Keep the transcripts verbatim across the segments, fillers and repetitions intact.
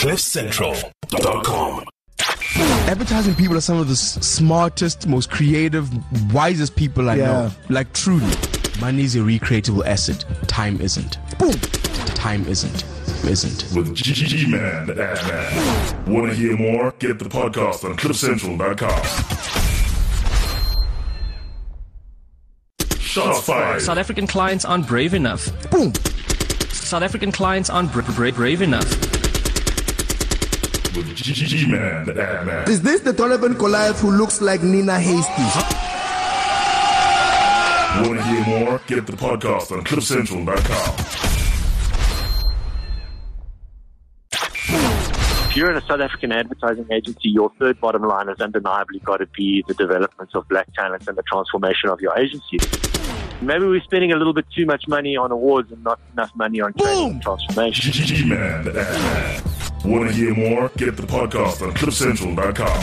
cliff central dot com. Advertising people are some of the s- smartest, most creative, wisest people I Yeah. know. Like, truly. Money is a recreatable asset. Time isn't. Boom! Time isn't. Isn't. With G-Man, the ad man. Want to hear more? Get the podcast on cliff central dot com. Shots fired. South African clients aren't brave enough. Boom! South African clients aren't bra- bra- brave enough. With G-Man, the ad man. Is this the Donovan Goliath who looks like Nina Hasty? Want to hear more? Get the podcast on cliff central dot com. If you're in a South African advertising agency, your third bottom line has undeniably got to be the development of black talent and the transformation of your agency. Maybe we're spending a little bit too much money on awards and not enough money on training and transformation. G-Man, the ad man. Want to hear more? Get the podcast on cliff central dot com.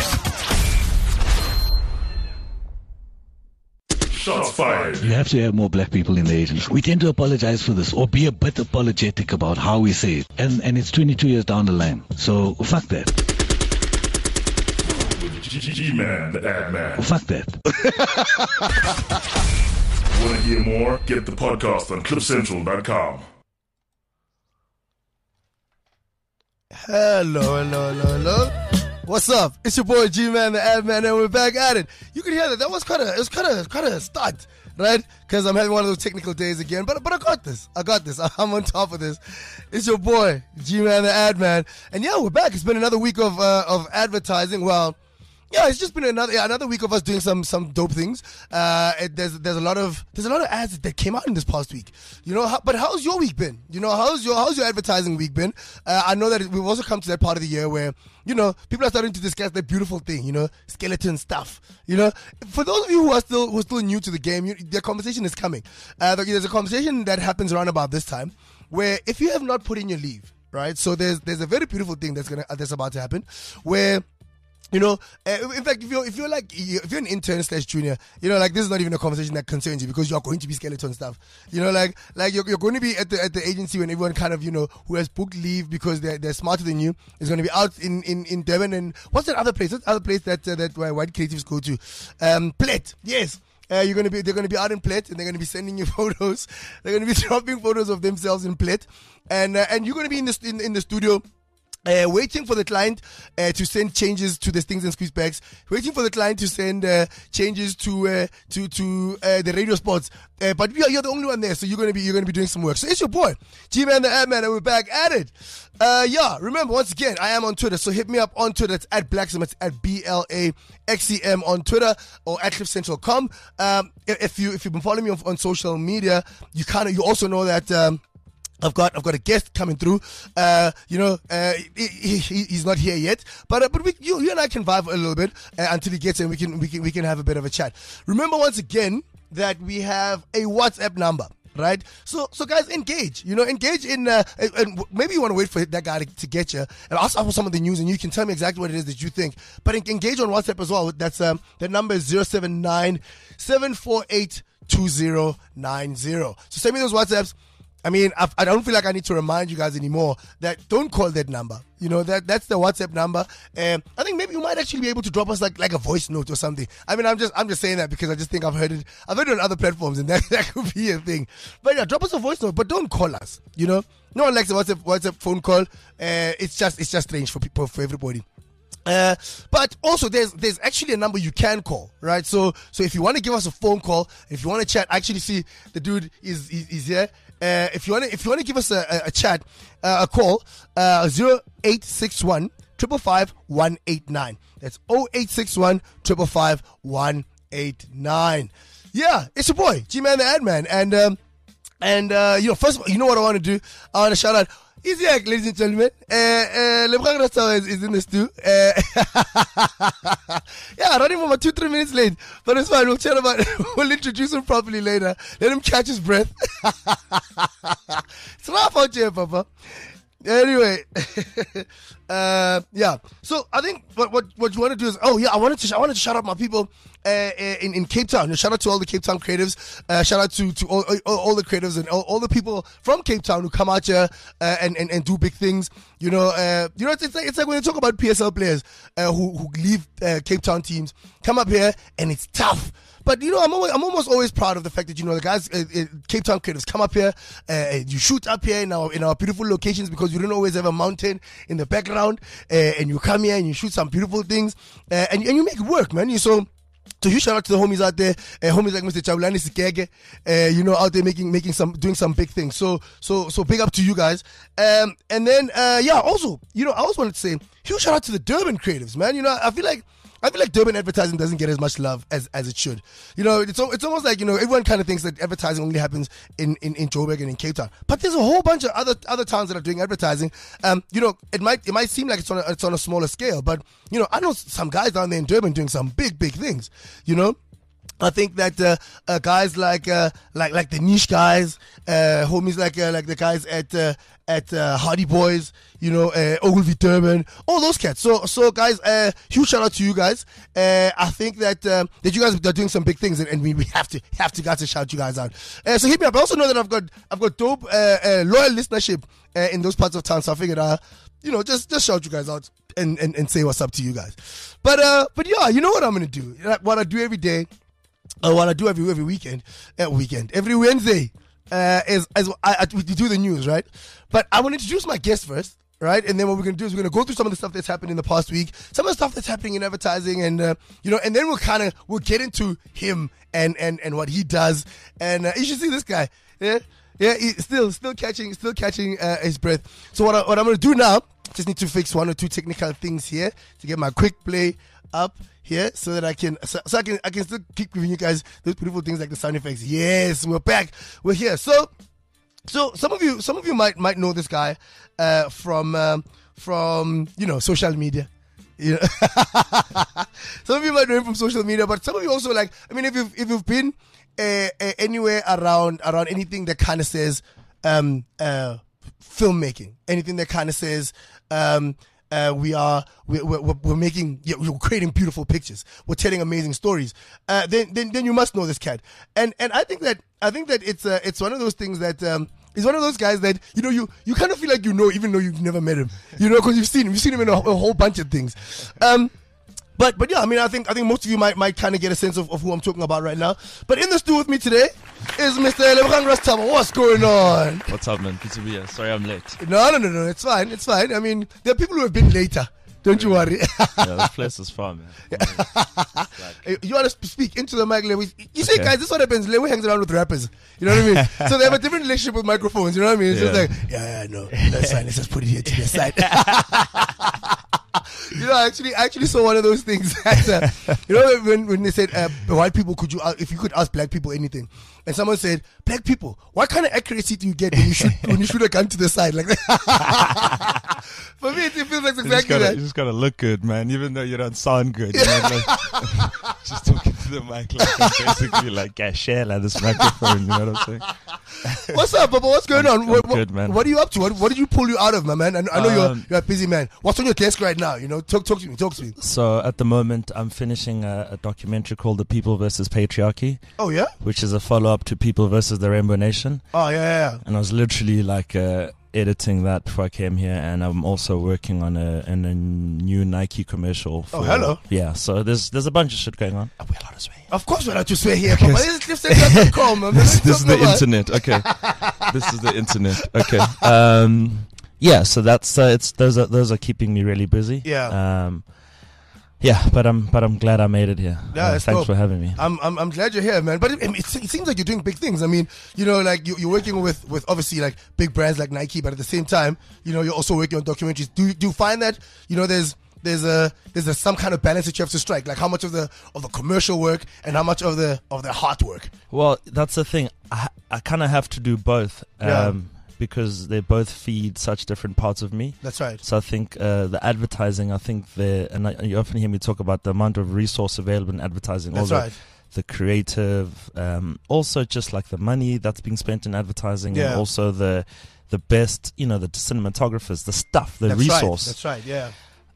Shots fired. You have to have more black people in the agency. We tend to apologize for this or be a bit apologetic about how we say it. And and it's twenty-two years down the line. So fuck that. G-Man, the ad man. Fuck that. Want to hear more? Get the podcast on cliff central dot com. Hello, hello, hello, hello. What's up? It's your boy G-Man, the ad man, and we're back at it. You can hear that. That was kind of, it was kind of, kind of a stunt, right? Because I'm having one of those technical days again. But, but I got this. I got this. I'm on top of this. It's your boy G-Man, the ad man, and yeah, we're back. It's been another week of uh, of advertising. Well, yeah, it's just been another yeah, another week of us doing some some dope things. Uh, it, there's there's a lot of there's a lot of ads that came out in this past week. You know, how, but how's your week been? You know, how's your how's your advertising week been? Uh, I know that it, we've also come to that part of the year where you know people are starting to discuss that beautiful thing. You know, skeleton stuff. You know, for those of you who are still who are still new to the game, you, the conversation is coming. Uh, there's a conversation that happens around about this time where if you have not put in your leave, right? So there's there's a very beautiful thing that's gonna that's about to happen where. You know, uh, in fact, if you're if you're like if you're an intern slash junior, you know, like this is not even a conversation that concerns you because you are going to be skeleton stuff. You know, like like you're, you're going to be at the at the agency when everyone kind of you know who has booked leave because they're they're smarter than you is going to be out in, in, in Durban and what's that other place? What's the other place that uh, that uh, white creatives go to? Um, Plett. Yes. Uh, you're gonna be they're gonna be out in Plett and they're gonna be sending you photos. They're gonna be dropping photos of themselves in Plett, and uh, and you're gonna be in the in, in the studio. Uh, waiting for the client uh, to send changes to the Stings and Squeeze bags. Waiting for the client to send uh, changes to uh, to to uh, the radio spots. Uh, but we are, you're the only one there, so you're gonna be you're gonna be doing some work. So it's your boy G-Man the Ad Man, and we're back at it. Uh, yeah, remember once again, I am on Twitter, so hit me up on Twitter. It's at Blaxem. It's at B L A X E M on Twitter or at cliff central dot com. Um, if you if you've been following me on, on social media, you kind of you also know that. Um, I've got I've got a guest coming through. Uh, you know, uh, he, he, he's not here yet, but uh, but we, you, you and I can vibe a little bit uh, until he gets in. We can we can we can have a bit of a chat. Remember once again that we have a WhatsApp number, right? So so guys, engage. You know, engage in. Uh, and maybe you want to wait for that guy to, to get you and ask for some of the news, and you can tell me exactly what it is that you think. But engage on WhatsApp as well. That's um the number is zero seven nine seven four eight two zero nine zero. So send me those WhatsApps. I mean, I, I don't feel like I need to remind you guys anymore that don't call that number. You know, that that's the WhatsApp number. And I think maybe you might actually be able to drop us like, like a voice note or something. I mean, I'm just I'm just saying that because I just think I've heard it. I've heard it on other platforms and that, that could be a thing. But yeah, drop us a voice note, but don't call us. You know, no one likes a WhatsApp WhatsApp phone call. Uh, it's just it's just strange for people, for everybody. Uh, but also there's there's actually a number you can call, right? So so if you want to give us a phone call, if you want to chat, actually see the dude is is, is here. Uh, if you want to if you want to give us a, a, a chat, uh, a call, uh, zero eight six one five five five one eight nine. That's zero eight six one five five five one eight nine. Yeah, it's your boy G-Man the Ad Man, and um, and uh, you know, first of all, you know what I want to do? I want to shout out. He's here, ladies and gentlemen. Uh, uh, Lebron Rasta is, is in the stew. Uh, yeah, running for about two, three minutes late. But it's fine. We'll chat about it. We'll introduce him properly later. Let him catch his breath. It's rough out here, Papa. Anyway, uh, yeah. So I think what what what you want to do is, oh yeah, I wanted to I wanted to shout out my people uh, in in Cape Town. Shout out to all the Cape Town creatives. Uh, shout out to to all, all, all the creatives and all, all the people from Cape Town who come out here uh, and, and and do big things. You know, uh, you know, it's, it's like it's like when you talk about P S L players uh, who who leave uh, Cape Town teams, come up here and it's tough. But, you know, I'm always, I'm almost always proud of the fact that, you know, the guys, uh, uh, Cape Town creatives come up here, uh, you shoot up here in our, in our beautiful locations because you don't always have a mountain in the background, uh, and you come here and you shoot some beautiful things, uh, and, and you make it work, man. You so, so you shout out to the homies out there, uh, homies like Mister Chabulani Sikege, uh, you know, out there making, making some, doing some big things. So, so, so big up to you guys. Um, and then, uh, yeah, also, you know, I also wanted to say, huge shout out to the Durban creatives, man. You know, I feel like, I feel like Durban advertising doesn't get as much love as, as it should. You know, it's it's almost like, you know, everyone kind of thinks that advertising only happens in, in, in Joburg and in Cape Town. But there's a whole bunch of other other towns that are doing advertising. Um, you know, it might it might seem like it's on a, it's on a smaller scale, but, you know, I know some guys down there in Durban doing some big, big things, you know. I think that uh, uh, guys like uh, like like the niche guys, uh, homies like uh, like the guys at uh, at uh, Hardy Boys, you know, uh, Ogilvy Durban, all those cats. So so guys, uh, huge shout out to you guys. Uh, I think that um, that you guys are doing some big things, and, and we, we have to have to guys to shout you guys out. Uh, so hit me up. I also know that I've got I've got dope uh, uh, loyal listenership uh, in those parts of town. So I figured, uh, you know, just just shout you guys out and, and, and say what's up to you guys. But uh, but yeah, you know what I'm gonna do? What I do every day. Uh, what I do every every weekend, uh, weekend every Wednesday, uh, is as I, I we do the news, right? But I want to introduce my guest first, right? And then what we're gonna do is we're gonna go through some of the stuff that's happened in the past week, some of the stuff that's happening in advertising, and uh, you know, and then we'll kind of we'll get into him and and and what he does. And uh, you should see this guy, yeah, yeah, he's still still catching still catching uh, his breath. So what I, what I'm gonna do now, just need to fix one or two technical things here to get my quick play up here so that I can so, so I can I can still keep giving you guys those beautiful things like the sound effects. Yes, we're back. We're here. So so some of you some of you might might know this guy uh, from um, from you know social media. You know, some of you might know him from social media, but some of you also like I mean if you've if you've been uh, uh, anywhere around around anything that kind of says um, uh, filmmaking, anything that kind of says um, Uh, we are we're, we're, we're making yeah, we're creating beautiful pictures. We're telling amazing stories. Uh, then then then you must know this cat. And and I think that I think that it's uh, it's one of those things that um, he's one of those guys that you know you you kind of feel like you know even though you've never met him. You know because you've seen him. You've seen him in a, a whole bunch of things. Um, But but yeah, I mean, I think I think most of you might might kind of get a sense of, of who I'm talking about right now. But in the studio with me today is Mister Lebogang Rastaba. What's going on? What's up, man? Good to be here. Sorry I'm late. No, no, no, no. It's fine. It's fine. I mean, there are people who have been later. Don't you worry. Yeah, this place is fun, man. Like, you want to speak into the mic, Lewy. You see, okay. Guys, this is what happens. Lewy hangs around with rappers. You know what I mean? So they have a different relationship with microphones. You know what I mean? It's yeah. just like, yeah, yeah, no, that's fine. Let's just put it here to the side. You know, I actually, I actually saw one of those things. That, uh, you know, when, when they said, uh, white people, could you, uh, if you could ask black people anything, and someone said, black people, what kind of accuracy do you get when you shoot, when you shoot a gun to the side like that? For me, it feels like exactly you just gotta, that. You just gotta look good, man, even though you don't sound good. You know, like, just talking to the mic, like, basically, like, yeah, share like this microphone, you know what I'm saying? What's up, Baba? What's going I'm, on? I'm What, good, man. What are you up to? What, what did you pull you out of, my man? I, I know um, you're you're a busy man. What's on your desk right now? You know, talk talk to me. Talk to me. So at the moment, I'm finishing a, a documentary called "The People versus Patriarchy." Oh yeah, which is a follow up to "People versus the Rainbow Nation." Oh yeah, yeah. yeah. And I was literally like uh, editing that before I came here, and I'm also working on a, in a new Nike commercial. For, oh hello. Yeah, so there's there's a bunch of shit going on. Are we allowed to swear? Of course we're allowed to swear here, Papa. This is this, this is the about. internet. Okay, this is the internet. Okay. Um, yeah, so that's uh, it's those are those are keeping me really busy. Yeah. Um, yeah, but I'm but I'm glad I made it here. Yeah, uh, thanks dope. for having me. I'm I'm I'm glad you're here, man. But it, it, it seems like you're doing big things. I mean, you know, like you, you're working with, with obviously like big brands like Nike, but at the same time, you know, you're also working on documentaries. Do you, do you find that you know there's there's a there's a, some kind of balance that you have to strike, like how much of the of the commercial work and how much of the of the heart work? Well, that's the thing. I I kind of have to do both. Um, yeah. Because they both feed such different parts of me. That's right. So I think uh, the advertising, I think the and I, you often hear me talk about the amount of resource available in advertising. That's all right. The, the creative, um, also just like the money that's being spent in advertising, yeah. and also the the best, you know, the cinematographers, the stuff, the That's resource. Right. That's right. Yeah.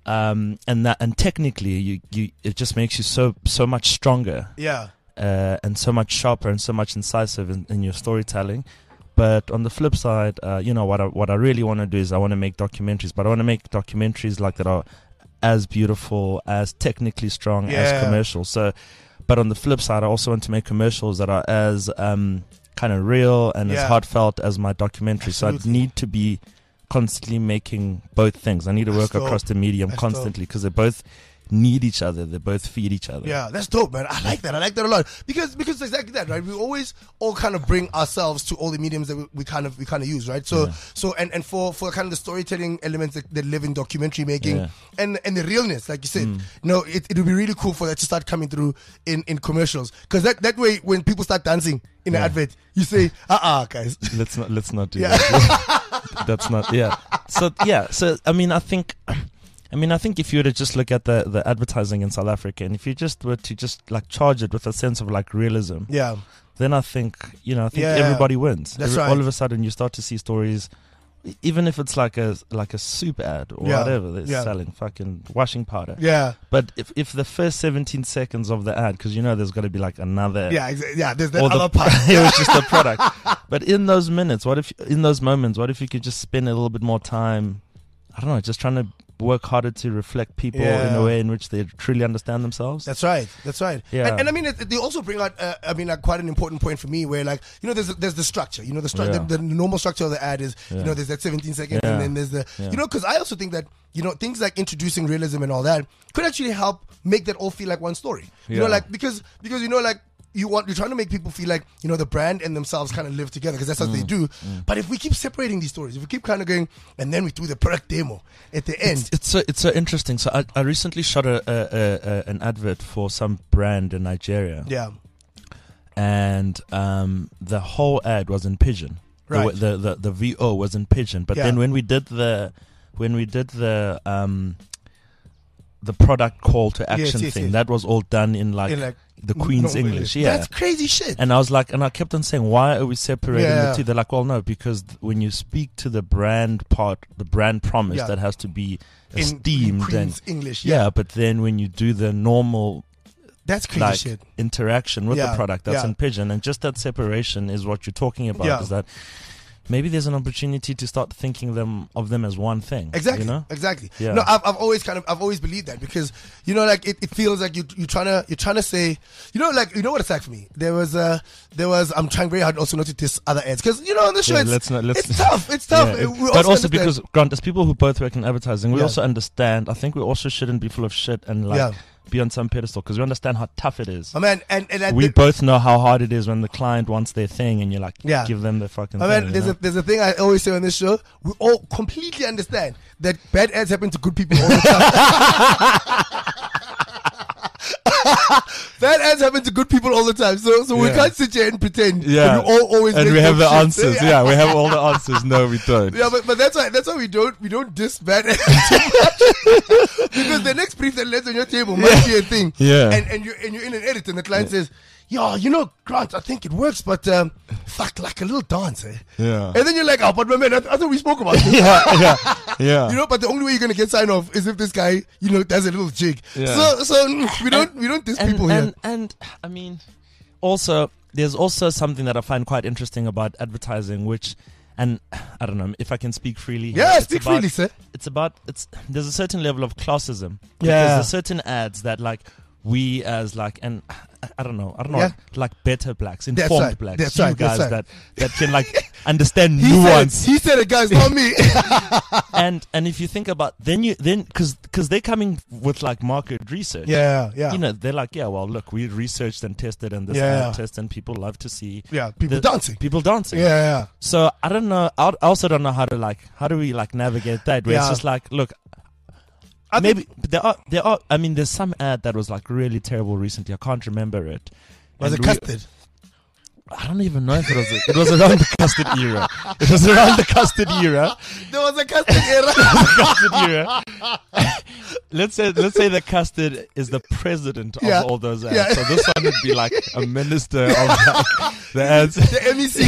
Um, and that, and technically, you, you, it just makes you so, so much stronger. Yeah. Uh, and so much sharper and so much incisive in, in your storytelling. But on the flip side, uh, you know, what I, what I really want to do is I want to make documentaries, but I want to make documentaries like that are as beautiful, as technically strong Yeah. as commercials. So, but on the flip side, I also want to make commercials that are as um, kind of real and Yeah. as heartfelt as my documentary. So I Absolutely. need to be constantly making both things. I need to That's work dope. across the medium That's constantly because they both need each other. They both feed each other. Yeah, that's dope, man. I like that. I like that a lot because because exactly that, right? We always all kind of bring ourselves to all the mediums that we, we kind of we kind of use, right? So Yeah. so and, and for, for kind of the storytelling elements that, that live in documentary making Yeah. and and the realness, like you said, Mm. no, it it would be really cool for that to start coming through in, in commercials because that, that way when people start dancing in an Yeah. advert, you say, uh uh guys, Let's not let's not do Yeah. that. That's not yeah. So yeah. So I mean, I think. I mean, I think if you were to just look at the, the advertising in South Africa, and if you just were to just like charge it with a sense of like realism, yeah, then I think you know, I think Yeah. everybody wins. That's Every- right. All of a sudden, you start to see stories, e- even if it's like a like a soup ad or Yeah. whatever they're Yeah. selling, fucking washing powder. yeah, But if if the first seventeen seconds of the ad, because you know there's got to be like another yeah, exa- yeah. There's that or the- other part. it was just a product. But in those minutes, what if in those moments, what if you could just spend a little bit more time? I don't know, just trying to work harder to reflect people in Yeah. a way in which they truly understand themselves. That's right. That's right. Yeah. And, and I mean, it, they also bring out, uh, I mean, like quite an important point for me, where like you know, there's there's the structure. You know, the structure. Yeah. The, the normal structure of the ad is, you Yeah. know, there's that seventeen second, Yeah. and then there's the, Yeah. you know, because I also think that you know things like introducing realism and all that could actually help make that all feel like one story. You know, Yeah. like because because you know like. You want you're trying to make people feel like you know the brand and themselves kind of live together because that's what they Mm. do. But if we keep separating these stories, if we keep kind of going and then we do the product demo at the end, It's, it's so it's so interesting. So I, I recently shot a, a, a, a an advert for some brand in Nigeria, yeah, and um, the whole ad was in Pidgin. Right. The, the the the V O was in Pidgin. But Yeah. then when we did the when we did the um the product call to Yes, action yes, thing, yes. that was all done in like, in, like, the Queen's normal English. Yeah. that's crazy shit. And I was like, and I kept on saying, why are we separating Yeah. the two? They're like, well, no, because th- when you speak to the brand part, the brand promise, Yeah. that has to be in esteemed. and Queen's English, yeah. yeah. but then when you do the normal That's crazy like shit. interaction with Yeah, the product, that's yeah. in Pidgin, and just that separation is what you're talking about. Yeah. Is that maybe there's an opportunity to start thinking them of them as one thing. Exactly. You know? Exactly. Yeah. No, I've, I've always kind of I've always believed that because you know like it, it feels like you you're trying to you're trying to say you know like you know what it's like for me. There was uh there was I'm trying very hard also not to diss other ads because you know on the show Yeah, it's, let's not- let's- it's tough. It's tough. Yeah, We it- but also understand- because Grant, as people who both work in advertising, we Yeah. also understand. I think we also shouldn't be full of shit and like Yeah. be on some pedestal because we understand how tough it is. my man and and, and We the- both know how hard it is when the client wants their thing and you're like, Yeah. give them the fucking my thing. man, you there's know? a there's a thing I always say on this show. We all completely understand that bad ads happen to good people all the time. Bad ads happen to good people all the time. So so we Yeah. can't sit here and pretend Yeah. that we all always and make we have dope the shit. answers. Yeah, we have all the answers. No, we don't. Yeah, but, but that's why that's why we don't we don't diss bad ads too much. Because the next brief that lands on your table might be a thing. Yeah. And and you and you're in an edit and the client says, "Yo, you know, Grant, I think it works, but um, fuck, like a little dance, eh?" Yeah. And then you're like, "Oh, but my man, I, I thought we spoke about this." yeah, yeah, yeah. You know, but the only way you're gonna get sign off is if this guy, you know, does a little jig. Yeah. So so mm, we don't we don't diss and, people and, here. And I mean, also, there's also something that I find quite interesting about advertising, which, and I don't know if I can speak freely. here. Yeah, It's speak about- freely, sir. It's about it's. There's a certain level of classism. Yeah. There's certain ads that like we as like and I don't know I don't know Yeah. like better blacks, That's informed right. blacks, That's you right. guys That's right. that that can like understand He nuance. said, he said it, guys, not me. and and if you think about then you then because because they're coming with like market research. yeah, yeah. You know, they're like, yeah, well, look, we researched and tested and this Yeah. ad test, and people love to see yeah, people the- dancing. people dancing. Yeah, yeah. So I don't know. I I also don't know how to like, how do we like navigate that? Where it's Yeah. just like, look, I maybe think- but there are there are. I mean, there's some ad that was like really terrible recently. I can't remember it. Was And it we- custard? I don't even know if it was. It was around the custard era. It was around the custard era. There was a custard era. custard era. let's say let's say the custard is the president of Yeah. all those ads. Yeah. So this one would be like a minister of like, the ads. The M E C.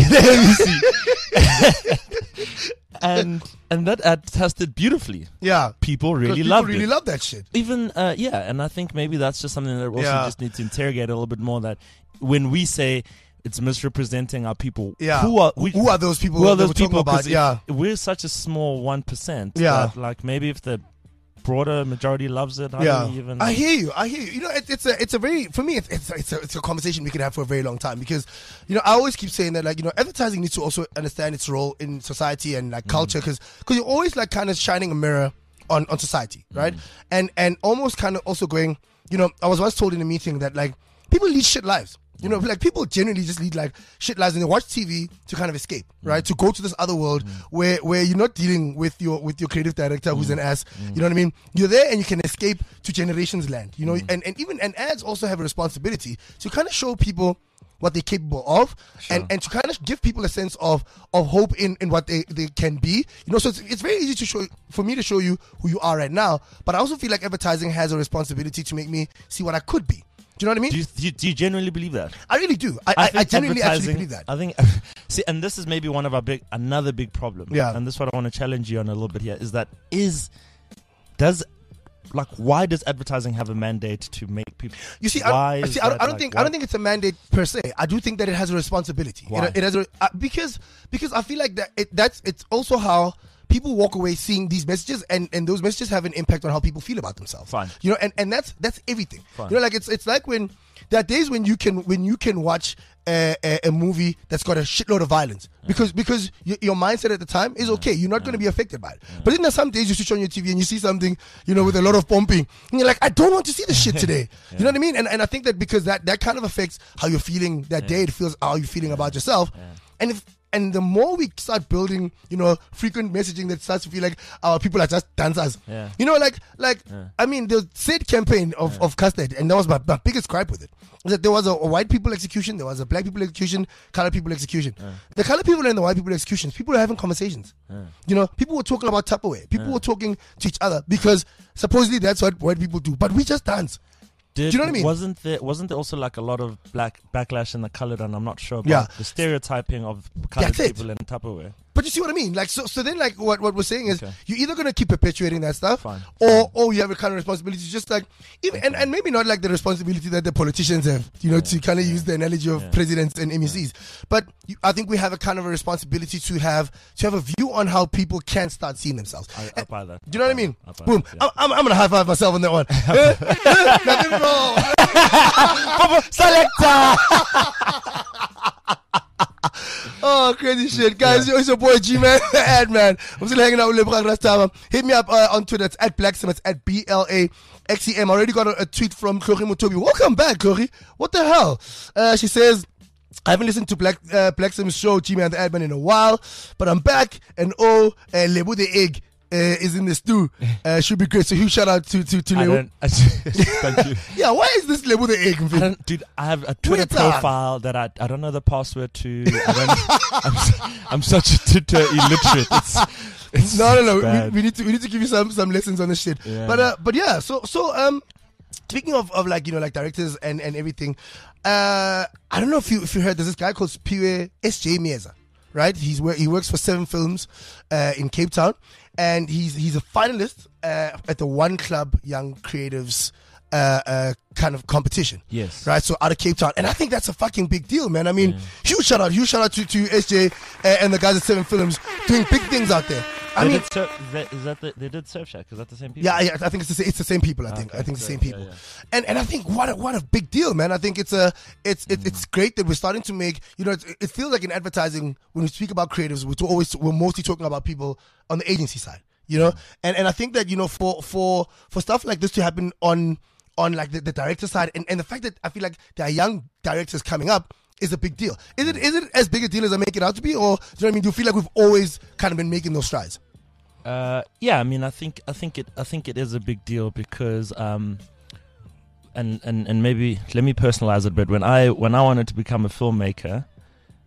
the M E C. and and that ad tested beautifully. Yeah. People really People loved really it. love that shit. Even uh, yeah, and I think maybe that's just something that we also Yeah. just need to interrogate a little bit more. That when we say it's misrepresenting our people, Yeah. who are we, Who are those people who are that those we're talking people? about? 'Cause if Yeah. we're such a small one percent. Yeah. that, like maybe if the broader majority loves it, how Yeah, do we even? I hear you. I hear you. You know, it, it's a, it's a very, for me, it's, it's, it's, a, it's a conversation we can have for a very long time because, you know, I always keep saying that, like, you know, advertising needs to also understand its role in society and like culture because, because you're always like kind of shining a mirror on, on society, right? And and almost kind of also going, you know, I was once told in a meeting that like people lead shit lives. You know, like people generally just lead like shit lives and they watch T V to kind of escape, right? To go to this other world where where you're not dealing with your with your creative director who's an ass. You know what I mean? You're there and you can escape to generations land. You know, and, and even and ads also have a responsibility to kind of show people what they're capable of and, and to kind of give people a sense of of hope in, in what they, they can be. You know, so it's, it's very easy to show for me to show you who you are right now, but I also feel like advertising has a responsibility to make me see what I could be. Do you know what I mean? do you, do you do you genuinely believe that? I really do. I, I, I think genuinely actually advertising- believe that. I think see, and this is maybe one of our big another big problem. Yeah. And this is what I want to challenge you on a little bit here is that is does like why does advertising have a mandate to make people? You see, why I, is see, I, don't, that, I don't like, think why- I don't think it's a mandate per se. I do think that it has a responsibility. Why? It, it has a, uh, because because I feel like that it, that's it's also how people walk away seeing these messages, and, and those messages have an impact on how people feel about themselves. Fine. You know, and, and that's that's everything. Fine. You know, like it's it's like when there are days when you can when you can watch a, a, a movie that's got a shitload of violence because because y- your mindset at the time is okay. You're not going to be affected by it. But then there's some days you switch on your T V and you see something, you know, with a lot of pumping, and you're like, I don't want to see this shit today. You know what I mean? And and I think that because that that kind of affects how you're feeling that day, it feels how you're feeling about yourself. And if and the more we start building, you know, frequent messaging that starts to feel like our people are just dancers. Yeah. You know, like, like I mean, the said campaign of, of Custard, and that was my, my biggest gripe with it, was that there was a, a white people execution, there was a black people execution, colored people execution. The colored people and the white people executions, people were having conversations. You know, people were talking about Tupperware. People were talking to each other because supposedly that's what white people do. But we just dance. Did, Do you know what I mean? Wasn't there wasn't there also like a lot of black backlash in the colored, and I'm not sure about Yeah. the stereotyping of colored That's it. people in Tupperware. But you see what I mean? Like, so, so then, like, what, what we're saying is, Okay. you're either gonna keep perpetuating that stuff, Fine. or or you have a kind of responsibility to just like, even and, and maybe not like the responsibility that the politicians have, you know, to kind of use the analogy of presidents and M E Cs. But you, I think we have a kind of a responsibility to have to have a view on how people can start seeing themselves. I, I And- buy that. do you know what I mean? I buy Boom. that, yeah. I'm, I'm, I'm gonna high five myself on that one. Eh, eh, Nothing wrong. Oh, crazy shit. Guys, it's your boy G-Man, the ad man. I'm still hanging out with Lebrang Rastava. Hit me up uh, on Twitter. It's at Blacksem. It's at B L A X E M. I already got a, a tweet from Chloe Mutobi. Welcome back, Chloe. What the hell? Uh, she says, I haven't listened to Black uh, Blacksem's show, G-Man, the ad man, in a while, but I'm back. And oh, uh, Lebu the egg. Uh, is in the stew. Uh, should be great. So huge shout out to to to I Lebu. don't, I, thank you. Yeah, why is this Lebu the egg? I don't, dude, I have a Twitter Twitter. profile that I I don't know the password to. I don't, I'm, s- I'm such a Twitter illiterate. It's, it's No, no, no. bad. We, we need to we need to give you some some lessons on this shit. Yeah. But uh, but yeah. So so um, speaking of, of like you know like directors and, and everything, uh, I don't know if you if you heard there's this guy called Piwe S J Mieza, right? He's wor- he works for Seven Films, uh, in Cape Town, and he's he's a finalist uh, at the One Club Young Creatives uh, uh, kind of competition. Yes. Right. So out of Cape Town, and I think that's a fucking big deal, man. I mean, huge shout out, huge shout out to to S J uh, and the guys at Seven Films doing big things out there. I They mean, did Surf, is that, is that the, they did Surfshack? Is that the same people? yeah, yeah, I think it's the same, it's the same people. I think Okay, I think it's the same great, people, yeah, yeah. and and I think what a, what a big deal, man. I think it's a it's it, it's great that we're starting to make you know it, it feels like in advertising when we speak about creatives we're always we're mostly talking about people on the agency side, you know, and and I think that you know for for for stuff like this to happen on on like the, the director side and, and the fact that I feel like there are young directors coming up is a big deal. Is it is it as big a deal as I make it out to be, or do you know what I mean? Do you feel like we've always kind of been making those strides? Uh, yeah, I mean, I think, I think it, I think it is a big deal because, um, and, and, and maybe let me personalize it a bit. When I, when I wanted to become a filmmaker,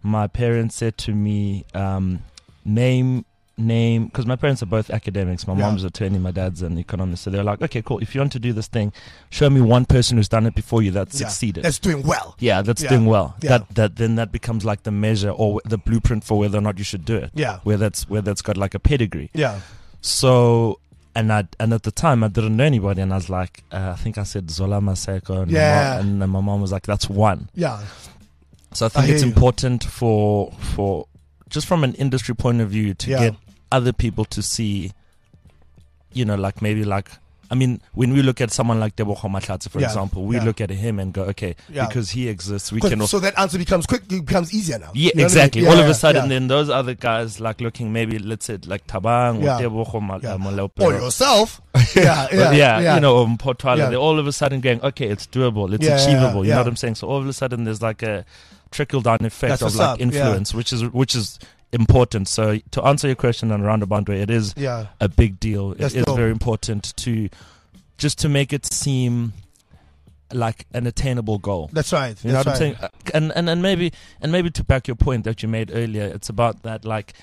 my parents said to me, um, name. name because my parents are both academics. My Yeah. mom's an attorney, my dad's an economist. So they're like, okay, cool, if you want to do this thing, show me one person who's done it before you that's Yeah. succeeded. That's doing well. yeah that's Yeah. doing well. Yeah. That that then that becomes like the measure or the blueprint for whether or not you should do it. Yeah. Where that's where that's got like a pedigree. Yeah. So and I and at the time I didn't know anybody, and I was like, uh, I think I said Zola Maseko, and, Yeah. my mom, and then my mom was like, that's one. Yeah. So I think I hear it's you. important for for just from an industry point of view to Yeah. get other people to see, you know, like maybe like, I mean, when we look at someone like Tebogo Mahlatse, for Yeah. example, we Yeah. look at him and go, okay, Yeah. because he exists, we 'Cause- can. So that answer becomes quick. It becomes easier now. Yeah, You know what I mean? exactly. Yeah, All of yeah, a sudden, yeah. then those other guys like looking maybe, let's say, like Tabang Yeah. or Tebogo Ma- Yeah. uh, Malepe. Or yourself. yeah, yeah, But yeah, yeah. you know, or Mpotwala, Yeah. they're all of a sudden going, okay, it's doable, it's Yeah, yeah, achievable. You yeah. know what I'm saying? So all of a sudden, there's like a trickle down effect That's of what's like up, yeah. influence, which is which is important. So to answer your question in a roundabout way, it is Yeah. a big deal. That's It is dope. very important to just to make it seem like an attainable goal. That's right. You know That's what I'm right. saying? Uh, And, and and maybe and maybe to back your point that you made earlier, it's about that like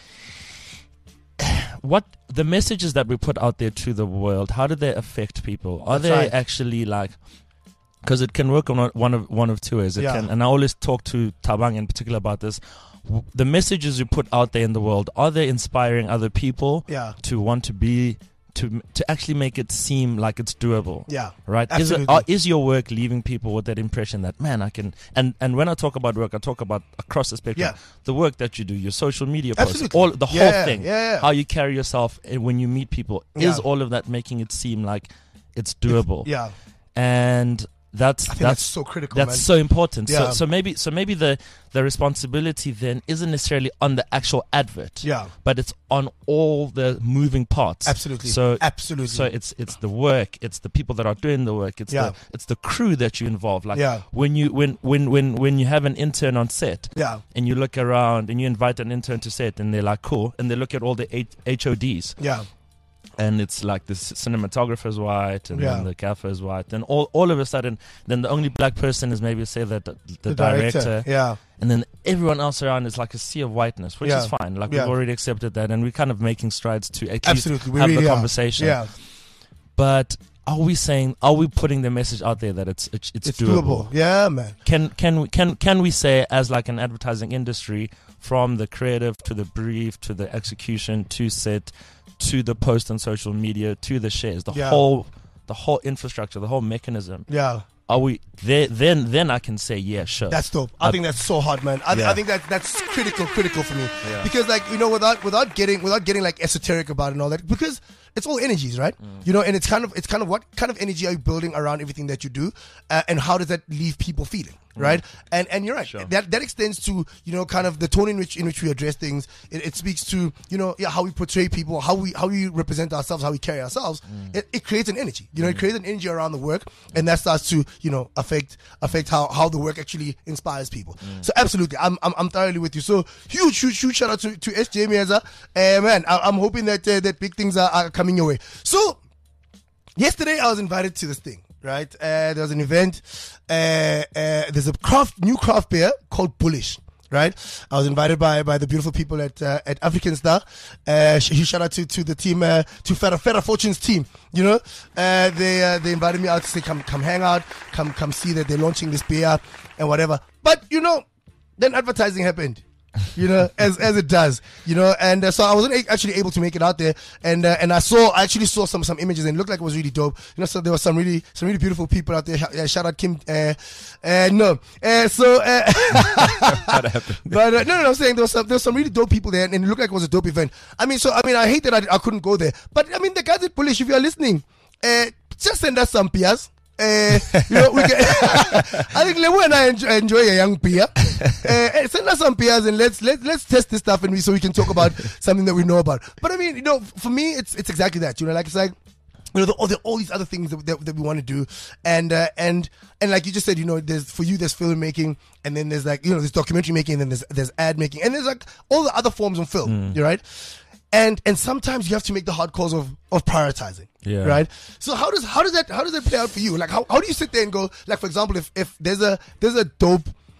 what the messages that we put out there to the world. How do they affect people? Are That's they right. actually like? Because it can work on one- one of one of two ways. It Yeah. can, and I always talk to Tabang in particular about this. W- The messages you put out there in the world, are they inspiring other people Yeah. to want to be to to actually make it seem like it's doable? Yeah. Right? Is it Absolutely. uh, is your work leaving people with that impression that, man, I can and and when I talk about work, I talk about across the spectrum. Yeah. The work that you do, your social media posts, Absolutely. all the whole Yeah, thing, yeah, yeah. how you carry yourself uh, when you meet people, Yeah. is all of that making it seem like it's doable? Yeah. And that's I think that's, that's so critical, that's man. so important. Yeah. So so maybe so maybe the the responsibility then isn't necessarily on the actual advert. Yeah. But it's on all the moving parts. Absolutely. So Absolutely. so it's it's the work, it's the people that are doing the work, it's Yeah. the it's the crew that you involve. Like Yeah. when you when when when when you have an intern on set Yeah. and you look around and you invite an intern to set and they're like cool and they look at all the H O Ds Yeah. and it's like the c- cinematographer's white and Yeah. then the gaffer's white and all all of a sudden then the only black person is maybe say that the, the, director, Yeah. and then everyone else around is like a sea of whiteness, which Yeah. is fine. Like Yeah. we've already accepted that and we're kind of making strides to at Absolutely. We least have really the are. conversation. Yeah. But are we saying, are we putting the message out there that it's it's, it's, It's doable? doable. Yeah, man. Can can we can can we say as like an advertising industry, from the creative to the brief to the execution to set to the post on social media to the shares, the Yeah. whole the whole infrastructure, the whole mechanism. Yeah. Are we there? Then then I can say yeah, sure. That's dope. I Uh, think that's so hard, man. I, th- yeah. I think that that's critical, critical for me. Yeah. Because like you know, without without getting without getting like esoteric about it and all that, because it's all energies, right? Mm. You know, and it's kind of it's kind of what kind of energy are you building around everything that you do, uh, and how does that leave people feeling, right? And and you're right. Mm. Sure. That that extends to you know kind of the tone in which in which we address things. It, it speaks to you know yeah how we portray people, how we how we represent ourselves, how we carry ourselves. Mm. It, it creates an energy. You know, it creates an energy around the work, and that starts to you know affect affect how how the work actually inspires people. So absolutely, I'm, I'm I'm thoroughly with you. So huge huge huge shout out to to S J Mieza. Uh, man, I, I'm hoping that uh, that big things are, are coming your way. So yesterday I was invited to this thing. Right, uh, there was an event. Uh, uh, there's a craft new craft beer called Bullish. Right, I was invited by by the beautiful people at uh, at African Star. Uh, sh- huge shout out to to the team, uh, to Feta Feta Fortunes team. You know, uh, they uh, they invited me out to say come come hang out, come come see that they're launching this beer and whatever. But you know, then advertising happened. You know, as as it does, you know, and uh, so I wasn't a- actually able to make it out there, and uh, and I saw, I actually saw some some images, and it looked like it was really dope. You know, so there were some really some really beautiful people out there. Sh- uh, shout out Kim. Uh, uh, no, uh, so uh, but uh, no, no, no, I'm saying there was some there was some really dope people there, and it looked like it was a dope event. I mean, so I mean, I hate that I, I couldn't go there, but I mean, the guys at Bullish, if you are listening, uh, just send us some beers. Uh, you know, we can, I think Lewu and I enjoy, enjoy a young beer. Uh, send us some beers and let's let's let's test this stuff and we so we can talk about something that we know about. But I mean, you know, for me, it's it's exactly that. You know, like it's like you know, the, all, the, all these other things that, that, that we want to do, and uh, and and like you just said, you know, there's for you there's filmmaking, and then there's like you know there's documentary making, and then there's there's ad making, and there's like all the other forms of film. You're right. And and sometimes you have to make the hard calls of, of prioritizing. Yeah. Right. So how does how does that how does that play out for you? Like how, how do you sit there and go like for example if, if there's a there's a dope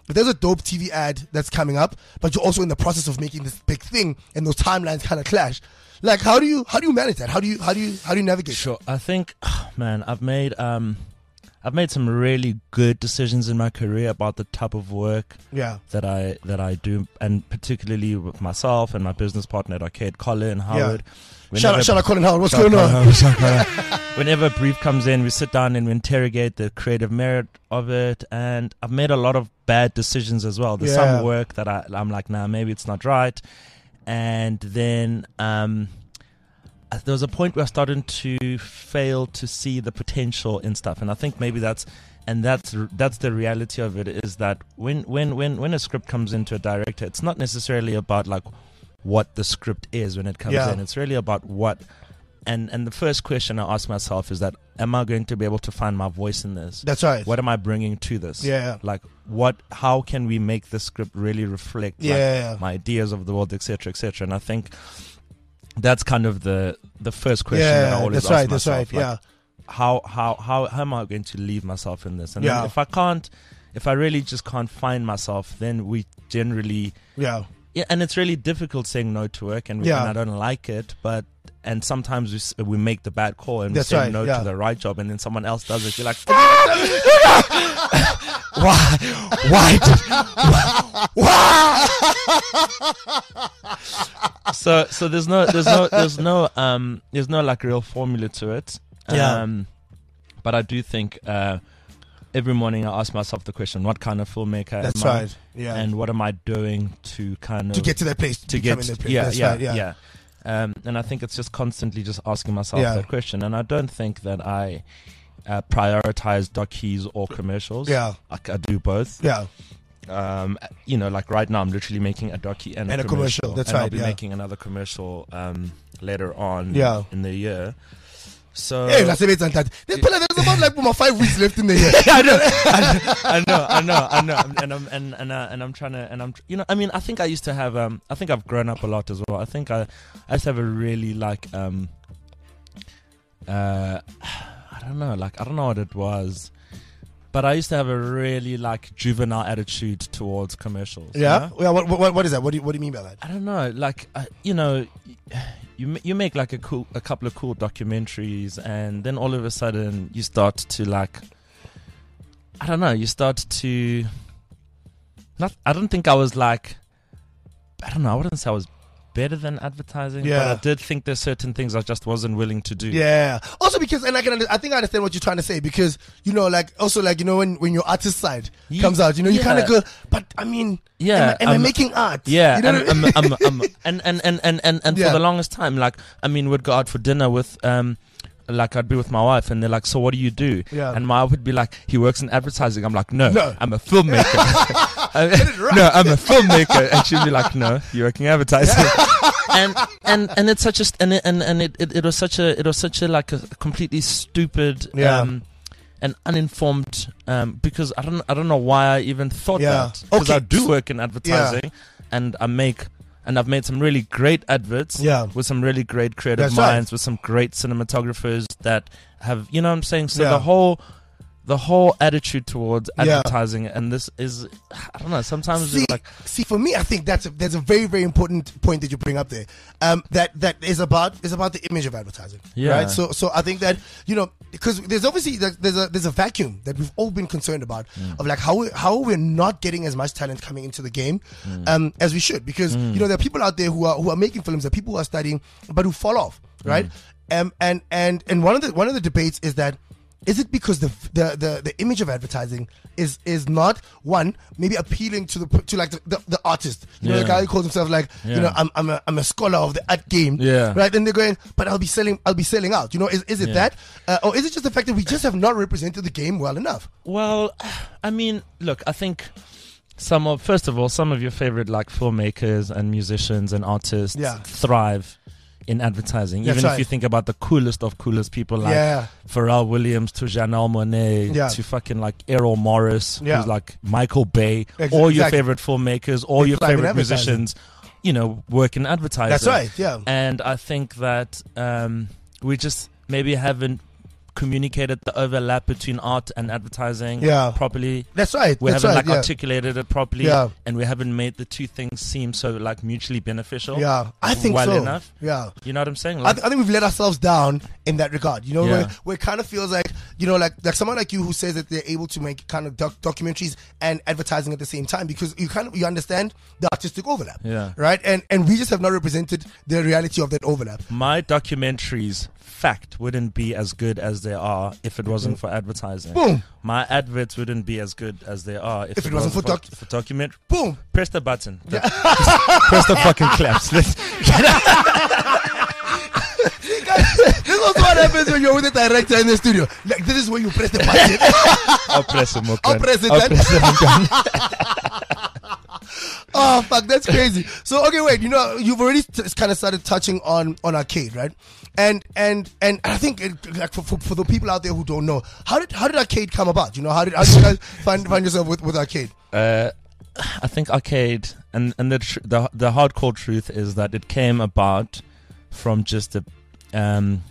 but there's a dope T V ad that's coming up, but you're also in the process of making this big thing, and those timelines kind of clash. Like, how do you how do you manage that? How do you how do you how do you navigate? Sure, I think, man, I've made um, I've made some really good decisions in my career about the type of work Yeah. that I that I do, and particularly with myself and my business partner at Arcade, Colin Howard. Shout out, shout out, Colin Howard. What's Shout going out on? Colin Howard, shout out Colin Howard. Whenever a brief comes in, we sit down and we interrogate the creative merit of it. And I've made a lot of bad decisions as well. There's Yeah. some work that I, I'm like, nah, maybe it's not right. And then um, there was a point where I started to fail to see the potential in stuff. And I think maybe that's and that's that's the reality of it, is that when when when when a script comes into a director, it's not necessarily about like what the script is when it comes Yeah. in. It's really about what. And and the first question I ask myself is that, am I going to be able to find my voice in this? That's right. What am I bringing to this? Yeah. Like, what? How can we make the script really reflect like, Yeah. my ideas of the world, et cetera, et cetera? And I think that's kind of the the first question that I Yeah, always that's ask right. That's myself. right. like, Yeah. How how how how am I going to leave myself in this? And Yeah. then if I can't, if I really just can't find myself, then we generally. Yeah. Yeah, and it's really difficult saying no to work, and, we, Yeah. and I don't like it. But and sometimes we s- we make the bad call and That's we say right, no yeah. to the right job, and then someone else does it. You're like, Why? Why? Did, so so there's no there's no there's no um there's no like real formula to it. Yeah. Um, but I do think uh, every morning I ask myself the question: what kind of filmmaker That's am I? right. Yeah. And what am I doing to kind of to get to that place. to become get in that place. yeah That's yeah right. Yeah. yeah. Um, and I think it's just constantly just asking myself Yeah. that question. And I don't think that I uh, prioritize docus or commercials. Yeah. I, I do both. Yeah. Um, you know, like right now I'm literally making a docu and, And a a commercial, that's and I'll right, be yeah. making another commercial um, later on Yeah. in the year. So Hey, let's say it's on that. There's there's about like my five weeks left in the year. I know, I know, I know, I know, and I'm and and, uh, and I'm trying to, and I'm, you know, I mean, I think I used to have, um, I think I've grown up a lot as well. I think I, I used to have a really like, um, uh, I don't know, like I don't know what it was, but I used to have a really like juvenile attitude towards commercials. you Yeah. know? Yeah. What, what what is that? What do you, what do you mean by that? I don't know, like uh, you know. You ma- you make like a cool a couple of cool documentaries, and then all of a sudden you start to like, I don't know, you start to not. I don't think I was like, I don't know. I wouldn't say I was better than advertising, Yeah. but I did think there's certain things I just wasn't willing to do. Yeah. Also because, and I can, under- I think I understand what you're trying to say, because you know, like also like you know when when your artist side Ye- comes out, you know, you yeah. kind of go, but I mean, Yeah, am I, am I um, making art? Yeah, You know and, what I mean? um, um, um, and, and, and, and, and, and Yeah. for the longest time, like, I mean, we'd go out for dinner with, um, like, I'd be with my wife, and they're like, so what do you do? Yeah. And my wife would be like, he works in advertising. I'm like, no, No. I'm a filmmaker. I- No, I'm a filmmaker. And she'd be like, no, you're working in advertising. and, and, and it's such a, st- and, it, and, and it, it, it was such a, it was such a, like, a completely stupid, Yeah. um, and uninformed, um, because I don't, I don't know why I even thought Yeah. that. Because Okay. I do work in advertising, and I make, and I've made some really great adverts, Yeah. with some really great creative That's right. minds, with some great cinematographers that have, you know what I'm saying? So Yeah. the whole, the whole attitude towards Yeah. advertising, and this is, I don't know, sometimes See, it's like, see, for me, I think that's a, that's a very, very important point that you bring up there. Um, that that is about is about the image of advertising, Yeah. right? So, so I think that you know, because there's obviously like, there's a there's a vacuum that we've all been concerned about Mm. of like how we, how we're not getting as much talent coming into the game Mm. um, as we should, because you know there are people out there who are who are making films, there are people who are studying, but who fall off, right? Mm. Um, and and and one of the one of the debates is that. Is it because the, the the the image of advertising is is not one maybe appealing to the to like the, the, the artist, you know, the Yeah. guy who calls himself like you Yeah. know I'm I'm a I'm a scholar of the art game, Yeah. right? And they're going, but I'll be selling I'll be selling out, you know? Is is it Yeah. that, uh, or is it just the fact that we just have not represented the game well enough? well, I mean, look, I think some of, first of all, some of your favorite like filmmakers and musicians and artists Yeah. thrive in advertising. That's Even if right. you think about the coolest of coolest people like Yeah. Pharrell Williams to Janelle Monáe Yeah. to fucking like Errol Morris, Yeah. who's like Michael Bay, Ex- all your exactly. favorite filmmakers, all They your thrive in favorite advertising. musicians, you know, work in advertising. That's right, yeah. And I think that um, we just maybe haven't communicated the overlap between art and advertising Yeah. properly. That's right. We That's haven't right. like yeah. articulated it properly, Yeah. and we haven't made the two things seem so like mutually beneficial. Yeah, I think well so. enough. Yeah. You know what I'm saying? I, Like, th- I think we've let ourselves down in that regard. You know, Yeah. where, where it kind of feels like, you know, like like someone like you who says that they're able to make kind of doc- documentaries and advertising at the same time, because you kind of you understand the artistic overlap. Yeah. Right. And and we just have not represented the reality of that overlap. my documentaries, fact, wouldn't be as good as they are if it wasn't for advertising. Boom. My adverts wouldn't be as good as they are if, If it wasn't for doc- for document. Boom. Press the button. Press the fucking claps. Let's, This is also what happens when you're with the director in the studio. Like, this is where you press the button. I'll press him. I'll press it I'll then. press him. Okay. Oh fuck, that's crazy. So okay, wait. You know, you've already t- kind of started touching on on arcade, right? And and and I think it, like for, for for the people out there who don't know, how did how did arcade come about? You know, how did, how did you guys find find yourself with, with arcade? Uh, I think arcade, and and the, tr- the the hardcore truth is that it came about from just a, um,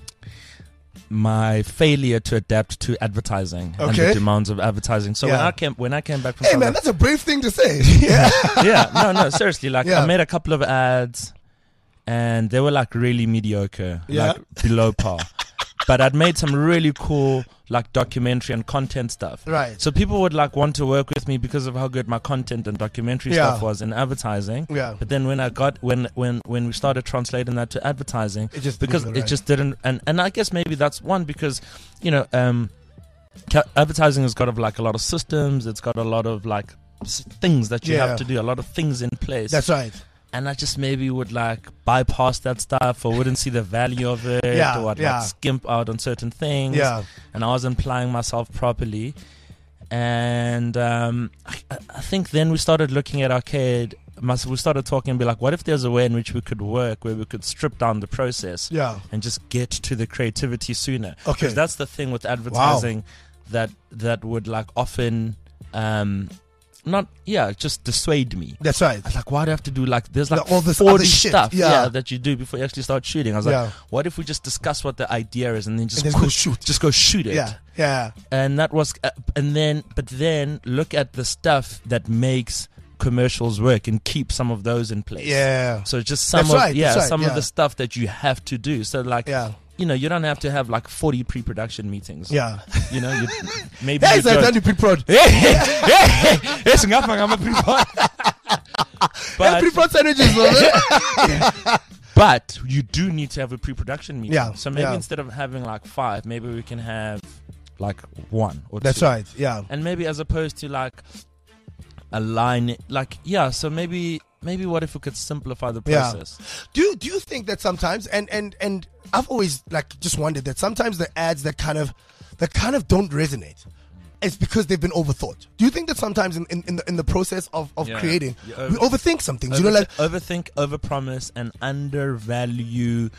my failure to adapt to advertising and Okay. the demands of advertising. So when Yeah. I came when I came back from Hey South man, that's a brave thing to say. Yeah. yeah, no, no, seriously. Like, Yeah. I made a couple of ads, and they were like really mediocre, Yeah. like below par. But I'd made some really cool like documentary and content stuff. Right. So people would like want to work with me because of how good my content and documentary Yeah. stuff was in advertising. Yeah. But then when I got when when when we started translating that to advertising, It just because didn't it go right. just didn't, and and I guess maybe that's one because, you know, um, ca- advertising has got of like a lot of systems. It's got a lot of like s- things that you Yeah. have to do, a lot of things in place. That's right. And I just maybe would like bypass that stuff, or wouldn't see the value of it, Yeah, or I'd yeah. like skimp out on certain things. Yeah. And I wasn't applying myself properly. And um, I, I think then we started looking at arcade. Must we started talking and be like, what if there's a way in which we could work where we could strip down the process Yeah. and just get to the creativity sooner? Okay. Because that's the thing with advertising that that would like often um, not yeah just dissuade me. That's right. I was like, why do I have to do like there's like Like all this forty other shit, stuff yeah. that you do before you actually start shooting? I was Yeah. like, what if we just discuss what the idea is and then just And then quick- go shoot. just go shoot it? Yeah. Yeah. And that was uh, and then but then look at the stuff that makes commercials work and keep some of those in place. Yeah. So just some That's of right, yeah that's right, some yeah. of the stuff that you have to do. So like Yeah. you know, you don't have to have like forty pre-production meetings. Yeah. You know, you maybe Hey, you so I've don't- done the pre-prod. Hey, hey, hey, hey, yes, ngapha ngama pre-prod. Hey, But pre-prod sandwiches, bro. But you do need to have a pre-production meeting. Yeah, So maybe yeah. instead of having like five, maybe we can have like one or That's two. right. Yeah. And maybe as opposed to like a line, like yeah. So maybe maybe what if we could simplify the Yeah. process? Do you, do you think that sometimes and and and I've always like just wondered that sometimes the ads that kind of that kind of don't resonate, it's because they've been overthought. Do you think that sometimes in, in, in the in the process of, of Yeah. creating You over- we overthink some things? You know, like overthink, overpromise, and undervalue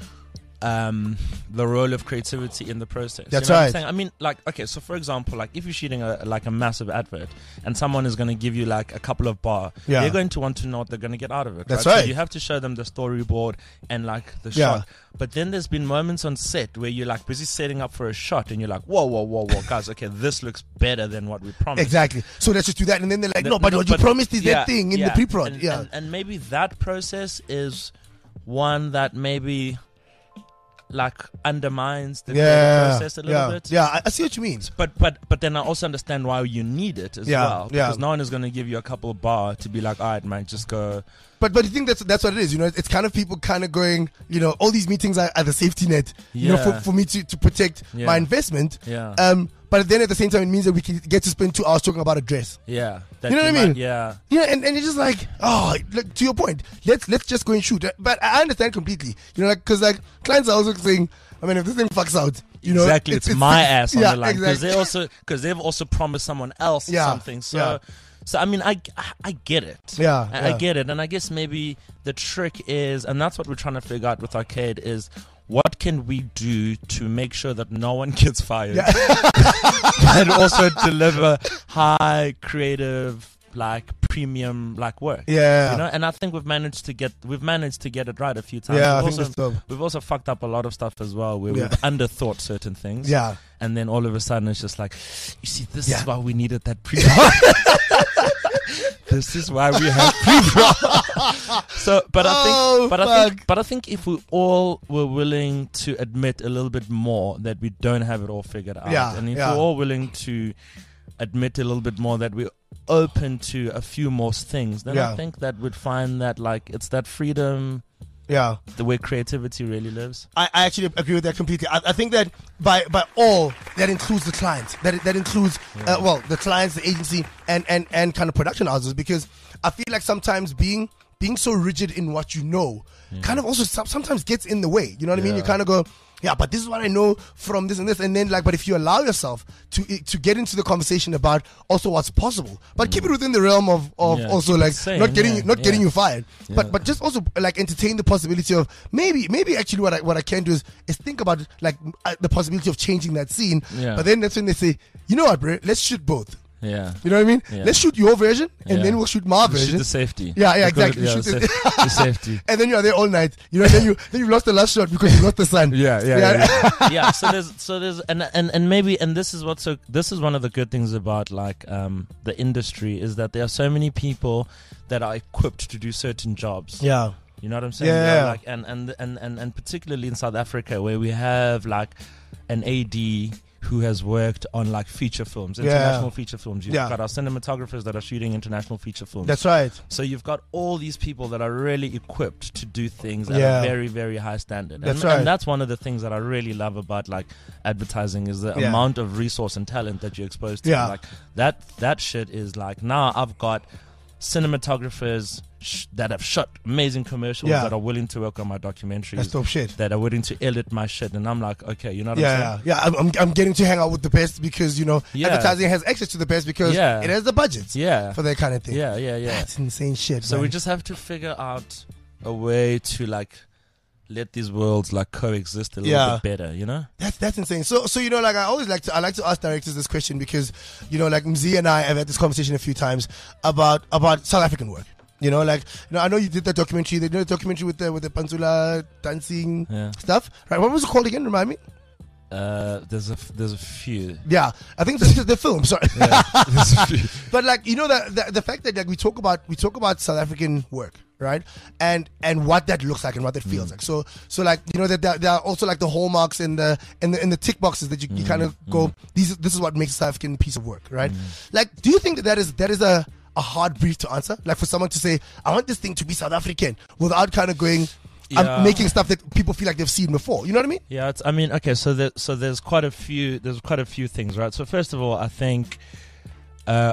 um the role of creativity in the process. That's you know what I'm right. saying? I mean, like, okay, so for example, like if you're shooting a like a massive advert and someone is going to give you like a couple of bar, Yeah. they're going to want to know what they're going to get out of it. That's right. right. So you have to show them the storyboard and like the Yeah. shot. But then there's been moments on set where you're like busy setting up for a shot and you're like, whoa, whoa, whoa, whoa, guys, okay, this looks better than what we promised. exactly. So let's just do that, and then they're like, The- no, but what you promised is yeah, that thing in yeah. the pre-prod. And, yeah. and, and maybe that process is one that maybe like undermines the creative yeah. process a little yeah. bit. Yeah. I, I see what you mean. But but but then I also understand why you need it as Yeah, well. yeah. Because no one is going to give you a couple of bar to be like, all right, man, just go. But but you think that's that's what it is, you know? It's kind of people kind of going, you know, all these meetings are, are the safety net, you know, for, Yeah. for me to, to protect Yeah. my investment. Yeah. Um, but then at the same time, it means that we can get to spend two hours talking about a dress. Yeah. That You know what I might- mean? Yeah. Yeah, and, and it's just like, oh, like, to your point, let's let's just go and shoot. But I understand completely, you know, like because like clients are also saying, I mean, if this thing fucks out, you know, exactly, it's, my ass on yeah, the line because exactly. they also because they've also promised someone else Yeah, something. So, yeah. so I mean, I I get it. Yeah, I, I yeah. get it, and I guess maybe the trick is, and that's what we're trying to figure out with arcade is. What can we do to make sure that no one gets fired, and also deliver high creative like premium like work. Yeah. You know, and I think we've managed to get we've managed to get it right a few times. Yeah, I we've think also, that's dope. We've also fucked up a lot of stuff as well, where Yeah. we've underthought certain things. Yeah. And then all of a sudden it's just like, you see, this Yeah. is why we needed that premium. This is why we have premium. So, but I Oh, think, but I fuck. think, but I think if we all were willing to admit a little bit more that we don't have it all figured out, Yeah, and if yeah. we're all willing to admit a little bit more that we're open to a few more things, then Yeah. I think that we'd find that like it's that freedom, Yeah. the way creativity really lives. I, I actually agree with that completely. I, I think that by by all that includes the clients, that that includes uh, well the clients, the agency, and and and kind of production houses, because I feel like sometimes being being so rigid in what you know kind of also some, sometimes gets in the way. You know what I mean? You Yeah. kind of go, yeah, but this is what I know from this and this, and then like, but if you allow yourself to to get into the conversation about also what's possible, but keep it within the realm of of Yeah, also keep it like sane, not getting yeah, not getting yeah. you fired, but Yeah. but just also like entertain the possibility of maybe maybe actually what I what I can do is is think about like uh, the possibility of changing that scene. Yeah. But then that's when they say, you know what, bro, let's shoot both. Yeah. You know what I mean? Yeah. Let's shoot your version and Yeah. then we'll shoot my We shoot version. the safety. Yeah, yeah, Let's call exactly. it- You yeah, shoot the, the- saf- the safety. And then you're there all night. You know, then you then you lost the last shot because you lost the sun. Yeah, yeah, yeah. yeah. So there's, so there's, and and and maybe, and this is what's so. This is one of the good things about like um the industry is that there are so many people that are equipped to do certain jobs. Yeah. You know what I'm saying? Yeah, There are, yeah. Like and, and and and and particularly in South Africa, where we have like an A D who has worked on like feature films, Yeah. international feature films. You've Yeah. got our cinematographers that are shooting international feature films. That's right. So you've got all these people that are really equipped to do things at Yeah. a very, very high standard. That's and, right. and that's one of the things that I really love about like advertising is the Yeah. amount of resource and talent that you're exposed to. Yeah. Like that that shit is like, now I've got cinematographers sh- that have shot amazing commercials Yeah. that are willing to work on my documentaries. That's dope shit. That are willing to edit my shit, and I'm like, okay, you know what I'm Yeah, saying? yeah, yeah. I'm, I'm I'm getting to hang out with the best because you know Yeah. advertising has access to the best because Yeah. it has the budgets Yeah, for that kind of thing. yeah, yeah, yeah. That's insane shit. So man. we just have to figure out a way to like let these worlds like coexist a little Yeah. bit better, you know? That's that's insane. So so you know, like I always like to I like to ask directors this question because you know, like Mzi and I have had this conversation a few times about about South African work. You know, like you know, I know you did that documentary. They did a documentary with the with the Pantsula dancing Yeah. stuff, right? What was it called again? Remind me. Uh, there's a f- there's a few. Yeah, I think this is the film. Sorry, Yeah, there's a few. but like you know the, the the fact that like we talk about we talk about South African work, right? And and what that looks like and what that feels like. So so like you know that there, there are also like the hallmarks and the and the and the tick boxes that you, you kind of go. These this is what makes a South African piece of work, right? Like, do you think that that is that is a a hard brief to answer? Like for someone to say, I want this thing to be South African without kind of going. Yeah. I'm making stuff that people feel like they've seen before. You know what I mean? Yeah, it's, I mean, okay, so there, so there's quite a few there's quite a few things, right? So first of all, I think uh,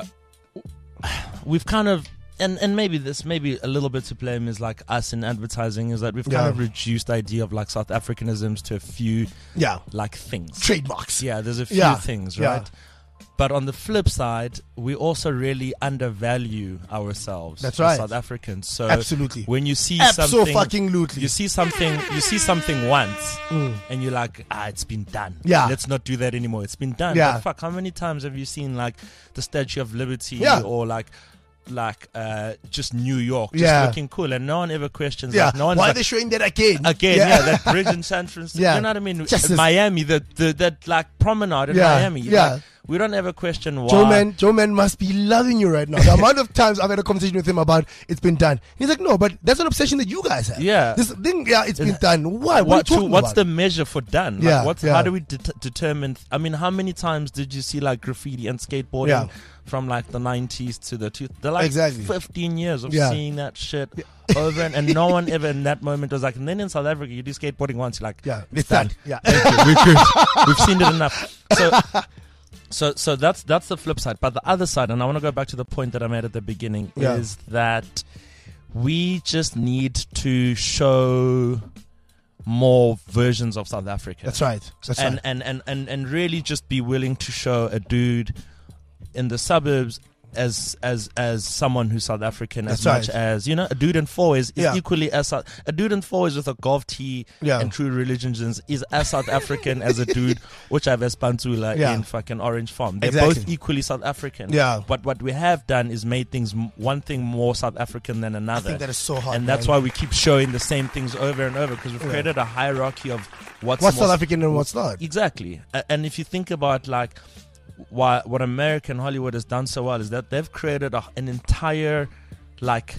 we've kind of and, and maybe this maybe a little bit to blame is like us in advertising is that we've kind Yeah. of reduced the idea of like South Africanisms to a few Yeah. like things. Trademarks. Yeah, there's a few Yeah. things, Yeah. right? But on the flip side, we also really undervalue ourselves. That's as right. South Africans. So Absolutely. when you see something, Abso-fucking-lutely. you see something, you see something once, Mm. and you're like, ah, it's been done. Yeah. let's not do that anymore. It's been done. Yeah. But fuck, how many times have you seen like the Statue of Liberty Yeah. or like? Like uh, just New York, just Yeah. looking cool, and no one ever questions. Yeah. Like, no one's Why like, are they showing that again? Again, yeah. that bridge in San Francisco. Yeah. You know what I mean? Just this- Miami, the, the that like promenade in Yeah, Miami. yeah. Like, we don't ever question why. Joe Man, Joe Man must be loving you right now. The amount of times I've had a conversation with him about it's been done. He's like, no, but that's an obsession that you guys have. Yeah. This thing, yeah, it's been done. Why? What, What are you to, talking what's about? the measure for done? Like, Yeah, what's, yeah. How do we det- determine? I mean, how many times did you see like graffiti and skateboarding Yeah. from like the nineties to the two? They're like Exactly. fifteen years of Yeah. seeing that shit over, and, and no one ever in that moment was like. And then in South Africa, you do skateboarding once, you're like, Yeah, it's it's done. done. Yeah. Thank you. We're good. We've seen it enough. So, so, so that's that's the flip side. But the other side, and I want to go back to the point that I made at the beginning, Yeah. is that we just need to show more versions of South Africa. That's right. That's and, right. and, and, and, and really just be willing to show a dude in the suburbs as as as someone who's South African as That's much right. as, you know, a dude in fours is Yeah. equally as South, a dude in fours with a golf tee Yeah. and True Religions is as South African as a dude which have Espansula Yeah. in fucking Orange Farm. They're Exactly. both equally South African. Yeah. But what we have done is made things m- one thing more South African than I another. think that is so hard. and that's man. why we keep showing the same things over and over, because we've Yeah. created a hierarchy of what's, what's more South African and what's not. Exactly. A- And if you think about like why what American Hollywood has done so well is that they've created a, an entire like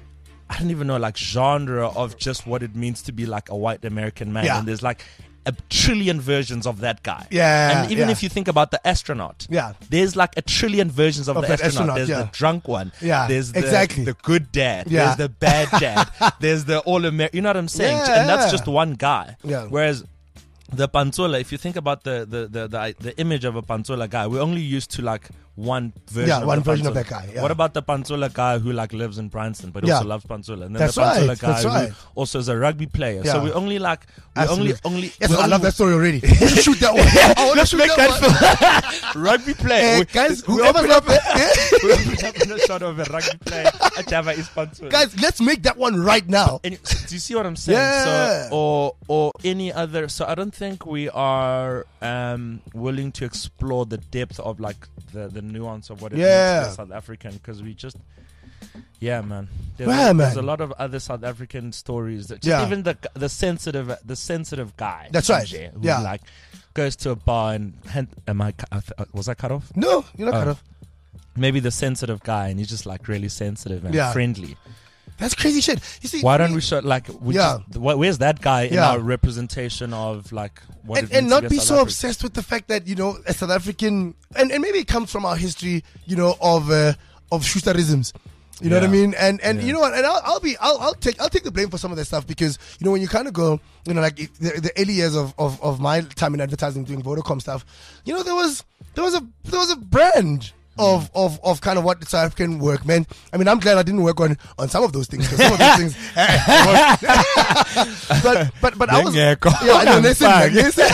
I don't even know like genre of just what it means to be like a white American man. Yeah. And there's like a trillion versions of that guy. Yeah, And even yeah. if you think about the astronaut, Yeah. there's like a trillion versions of, Of the that astronaut. astronaut, There's yeah. the drunk one. Yeah, There's the, exactly. the good dad. Yeah. There's the bad dad. There's the all American. You know what I'm saying? Yeah, and that's yeah. just one guy. Yeah. Whereas the Pantsula, if you think about the the, the, the the image of a Pantsula guy, we're only used to like one version. Yeah, of one the version of Pantsula. that guy, yeah. What about the Pantsula guy who like lives in Bryanston but Yeah. also loves Pantsula? And then That's the Pantsula right, guy that's right. who also is a rugby player. Yeah. So we only like we only Absolutely. only Yes, we I only love that story already. We should shoot that one. I want to Let's shoot make that, that one. rugby player. Eh, We- guys, we whoever's open up up there, we open up in a shot of a rugby player. Ajava is Pantsula. guys, let's make that one right now. And so, do you see what I'm saying? Yeah. So, or or any other. So I don't think we are um, willing to explore the depth of like the, the nuance of what it Yeah. means to be South African, because we just. Yeah, man. There's, Yeah, a, there's man. a lot of other South African stories. That just Yeah. even the the sensitive the sensitive guy. That's right. Sanjay, who Yeah. like goes to a bar and hand, am I cu- uh, was I cut off? No, you're not Oh. cut off. Maybe the sensitive guy, and he's just like really sensitive and Yeah. friendly. That's crazy shit. You see, Why don't we show like we Yeah. just, wh- where's that guy in Yeah. our representation of like what and, it and means to not be be a South so African? obsessed with the fact that, you know, a South African, and, and maybe it comes from our history, you know, of uh, of Schusterisms. You know what I Yeah. mean? And and Yeah. you know what? And I'll, I'll be I'll, I'll take I'll take the blame for some of that stuff, because you know when you kind of go, you know, like the, the early years of, of, of my time in advertising doing Vodacom stuff, you know, there was there was a there was a brand of, of, of kind of what South African work meant. I mean, I'm glad I didn't work on, on some of those things, 'cause some of those things. but but but I was yeah, I know, listen, man, listen.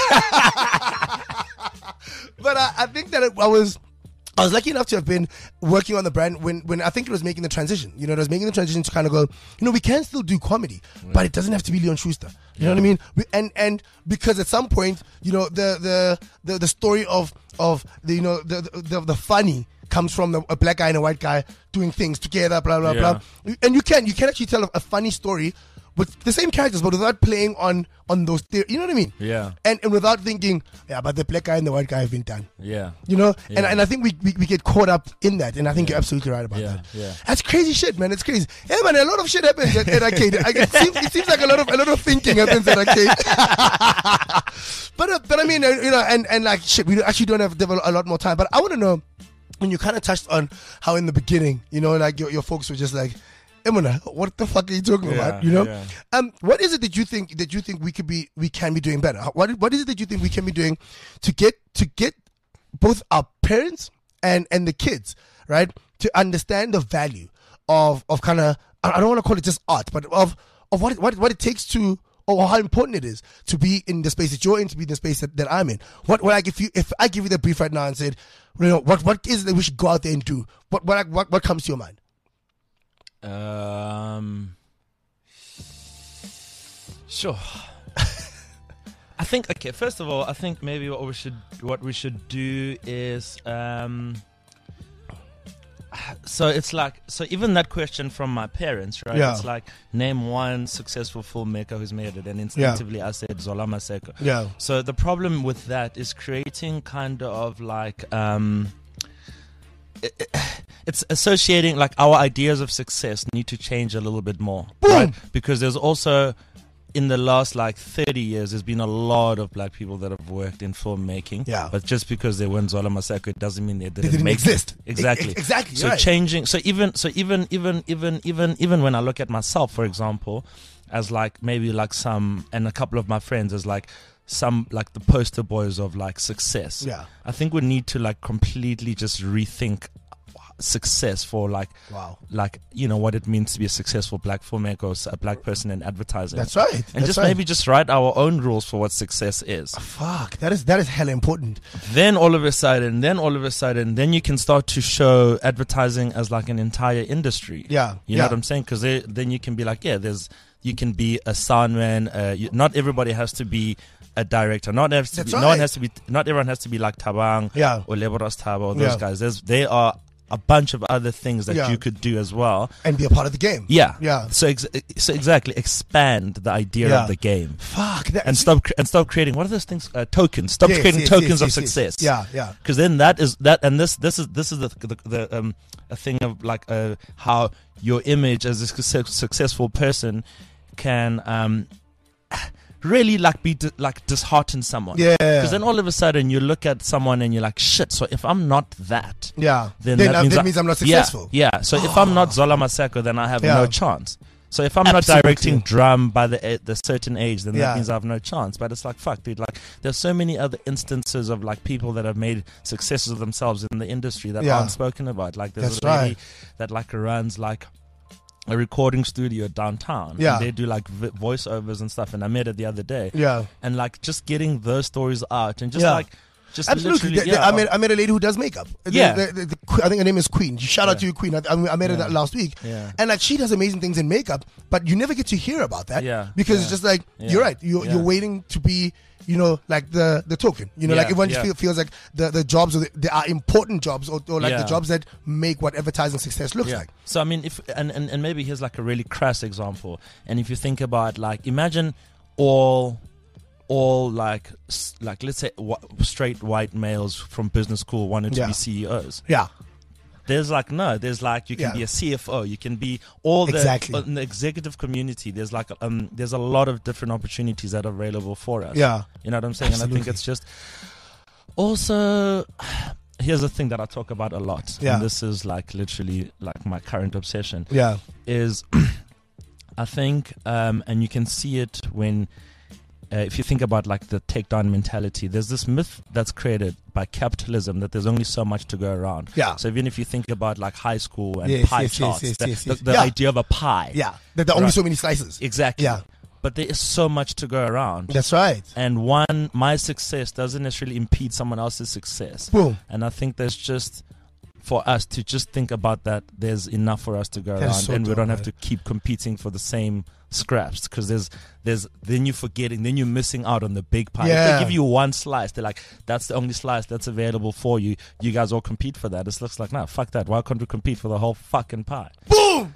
But I, I think that it, I was. I was lucky enough to have been working on the brand when, when I think it was making the transition. You know, it was making the transition to kind of go, you know, we can still do comedy, but it doesn't have to be Leon Schuster. You know what I mean? We, and and because at some point, you know, the the the, the story of of the you know the the, the, the funny comes from the, a black guy and a white guy doing things together, blah blah Yeah. blah. And you can you can actually tell a, a funny story with the same characters, but without playing on on those. The- you know what I mean? Yeah. And and without thinking, yeah, but the black guy and the white guy have been done. Yeah. You know, and, Yeah. and I think we, we we get caught up in that, and I think you're absolutely right about Yeah, that. yeah. That's crazy shit, man. It's crazy. Yeah, man. A lot of shit happens at, at Arcade. I, it, seems, it seems like a lot of a lot of thinking happens at Arcade. but uh, but I mean, uh, you know, and and like shit, we actually don't have develop a lot more time. But I want to know, when you kind of touched on how in the beginning, you know, like your your folks were just like, Emuna, what the fuck are you talking Yeah, about? You know, yeah. um, what is it that you think that you think we could be we can be doing better? How- What what is it that you think we can be doing to get to get both our parents and and the kids, right, to understand the value of of kind of, I don't want to call it just art, but of of what it, what it- what it takes to, or how important it is to be in the space that you're in, to be in the space that, that I'm in. What what like if you if I give you the brief right now and said, you know, what what is it that we should go out there and do? What what what what comes to your mind? Um. Sure. I think okay. First of all, I think maybe what we should what we should do is um. So it's like so even that question from my parents, right? Yeah. It's like name one successful filmmaker who's made it, and instinctively I said Zola Maseko. Yeah. So the problem with that is creating kind of like um. it- it- it's associating like our ideas of success need to change a little bit more, right? Because there's also in the last like thirty years there's been a lot of black people that have worked in filmmaking. Yeah. But just because they weren't Zola Maseko, it doesn't mean they didn't, They didn't make exist. It. Exactly. E- e- exactly, So right. changing. So even so even even even even even when I look at myself, for example, as like maybe like some and a couple of my friends as like some like the poster boys of like success. Yeah. I think we need to like completely just rethink success for like Wow. like you know what it means to be a successful black filmmaker or s- a black person in advertising. That's right. And That's just right. maybe just write our own rules for what success is. Fuck, that is that is hella important. Then all of a sudden, then all of a sudden, then you can start to show advertising as like an entire industry. Yeah, You know yeah. what I'm saying? Because then you can be like, yeah, there's, you can be a soundman. Uh, you, not everybody has to be a director. Not has to That's be, right. no one has to be. Not everyone has to be like Tabang Yeah. or Leboras Taba or those Yeah. guys. There's, they are a bunch of other things that Yeah. you could do as well. And be a part of the game. Yeah, Yeah. So, ex- so exactly, expand the idea Yeah. of the game. Fuck that. And stop cre- and stop creating what are those things? Uh, tokens. Stop Yes, creating yes, tokens yes, of yes, yes. success. Yeah, yeah. Because then that is that, and this this is this is the the, the um a thing of like uh how your image as a success, successful person can um really like be di- like dishearten someone. Yeah. Because then all of a sudden you look at someone and you're like, shit. So if I'm not that, Yeah. then, Then, that, uh, means, that I- means I'm not yeah, successful. Yeah. So if I'm not Zola Maseko, then I have Yeah. no chance. So if I'm Absolutely. not directing drum by the a- the certain age, then Yeah. that means I have no chance. But it's like fuck, dude. Like there's so many other instances of like people that have made successes of themselves in the industry that Yeah. aren't spoken about. Like there's That's a lady right. that like runs like a recording studio downtown. Yeah. And they do like v- voiceovers and stuff. And I met her the other day. Yeah. And like just getting those stories out and just Yeah. like. Just Absolutely. literally, The- the- yeah. I met I met a lady who does makeup. The- Yeah. the- the- the que- I think her name is Queen. Shout out Yeah. to you, Queen. I, I mean, I met her Yeah. that last week. Yeah. And like she does amazing things in makeup, but you never get to hear about that. Yeah. Because Yeah. it's just like Yeah. you're right. You're Yeah. you're waiting to be, you know, like the the token. You know, Yeah. like everyone just Yeah. feel, feels like the the jobs or the, they are important jobs or, or like Yeah. the jobs that make what advertising success looks like. So I mean, if and, and and maybe here's like a really crass example. And if you think about like, imagine all, all like s- like let's say wh- straight white males from business school wanted to Yeah. be C E Os. Yeah. There's like no, there's like you can Yeah. be a C F O, you can be all the Exactly. in the executive community. There's like um, there's a lot of different opportunities that are available for us. Yeah. You know what I'm saying? And I think Absolutely. it's just also here's a thing that I talk about a lot. Yeah. And this is like literally like my current obsession Yeah. is I think um, and you can see it when uh, if you think about like the takedown mentality, there's this myth that's created by capitalism that there's only so much to go around. Yeah. So even if you think about like high school and Yes, pie yes, yes, charts, yes, the, yes, the, yes. the Yeah. idea of a pie. Yeah. There there are only Right. so many slices. Exactly. Yeah. But there is so much to go around. That's right. And one, my success doesn't necessarily impede someone else's success. Boom. And I think there's just, for us to just think about that, there's enough for us to go That is around, so and we dope, don't have man. to keep competing for the same scraps, because there's, there's, then you're forgetting, then you're missing out on the big pie. If Yeah. they give you one slice, they're like, that's the only slice that's available for you. You guys all compete for that. It looks like, no, fuck that. Why can't we compete for the whole fucking pie? Boom!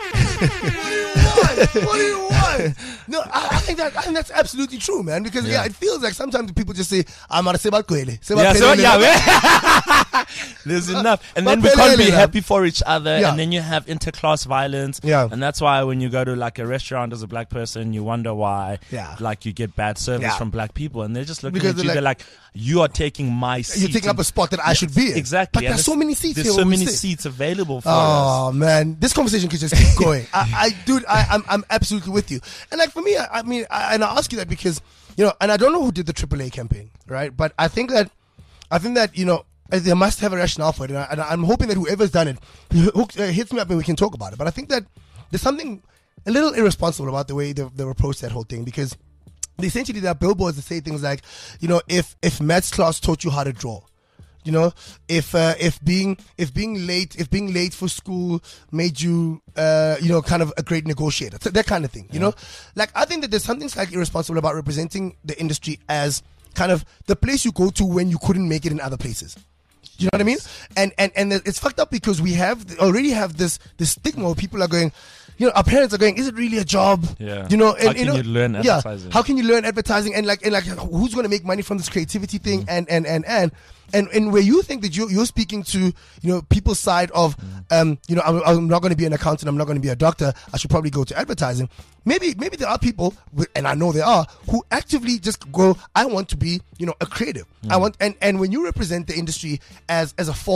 What do you want? What do you want? No, I, I think that I think that's absolutely true, man. Because yeah. Yeah. it feels like sometimes people just say, "I'm gonna say about Kwele." Say Yeah, about so, Kwele. yeah, man. There's enough. And then we But can't be Pelele, happy for each other. Yeah. And then you have interclass violence. Yeah. And that's why when you go to like a restaurant as a black person, you wonder why Yeah. like you get bad service Yeah. from black people. And they're just looking Because at you. they're They're like, you are taking my seat. You're taking up and- a spot that I should be in. Exactly. But And there's it's- so many seats There's here so where we many sit. seats available for us. Oh man, this conversation could just keep going. I, I, dude, I, I'm, I'm absolutely with you. And like for me, I, I mean, I, and I ask you that because you know, and I don't know who did the triple A campaign, right? But I think that, I think that you know, they must have a rationale for it, and, I, and I'm hoping that whoever's done it hooks, uh, hits me up and we can talk about it. But I think that there's something a little irresponsible about the way they, they approached that whole thing, because they essentially there are billboards that say things like, you know, if if maths class taught you how to draw. You know, if uh, if being if being late if being late for school made you uh, you know kind of a great negotiator, so that kind of thing. You know, like I think that there's something slightly irresponsible about representing the industry as kind of the place you go to when you couldn't make it in other places. You know what I mean? And and and it's fucked up because we have already have this this stigma where people are going, you know, our parents are going, is it really a job? Yeah. You know, and How can you, know, you learn yeah, advertising? how can you learn advertising and like and like who's going to make money from this creativity thing Mm. and and and and and and where you think that you you're speaking to, you know, people's side of um you know I'm, I'm not going to be an accountant, I'm not going to be a doctor, I should probably go to advertising. Maybe maybe there are people, and I know there are, who actively just go, I want to be, you know, a creative. I want and and when you represent the industry as as a fallback,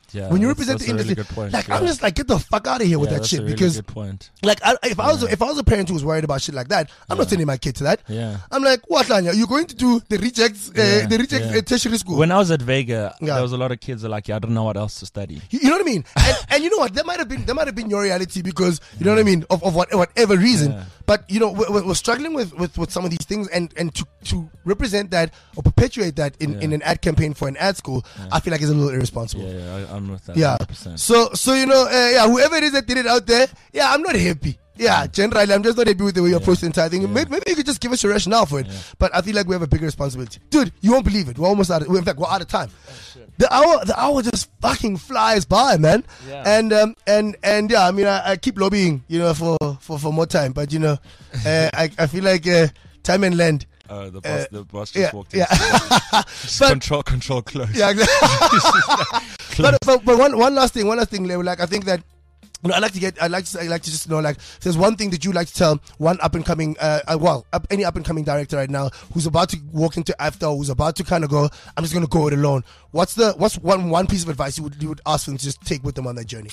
Yeah, when you that's- represent that's the a really industry, good point, like yeah. I'm just like, get the fuck out of here with Yeah, that that's shit a really because good point. like I, if I was if I was a parent who was worried about shit like that, I'm not sending my kid to that. Yeah. I'm like, what, Lanya? You're going to do the rejects, uh, Yeah, the rejects yeah. uh, tertiary school. When I was at Vega, Yeah. there was a lot of kids that were like, yeah, I don't know what else to study. You, you know what I mean? And, and you know what? That might have been that might have been your reality because you know what I mean of, of what, whatever reason. Yeah. But you know we're, we're struggling with, with, with some of these things, and, and to, to represent that or perpetuate that in, Yeah. in an ad campaign for an ad school, I feel like it's a little irresponsible. Yeah, yeah, I, I'm with that. Yeah. one hundred percent. So so you know uh, yeah, whoever it is that did it out there, yeah, I'm not happy. Yeah, generally, I'm just not happy with the way you approach the entire thing. Maybe, maybe you could just give us a rationale for it. But I feel like we have a bigger responsibility, dude. You won't believe it. We're almost out. Of, in fact, we're out of time. The hour, the hour just fucking flies by, man. Yeah. And um, and and yeah, I mean, I, I keep lobbying, you know, for, for, for more time. But you know, uh, I I feel like uh, time and land. Uh, the boss, Uh, the boss just yeah, walked in. yeah. Just But- control, control, close. Yeah, exactly. but, but but one one last thing, one last thing, Leo, like I think that. You know, I like to get. I like to. I like to just know, like, if there's one thing that you like to tell one up and coming, uh, uh, well, up, any up and coming director right now who's about to walk into AFTA, who's about to kind of go, I'm just gonna go it alone. What's the what's one one piece of advice you would you would ask them to just take with them on that journey?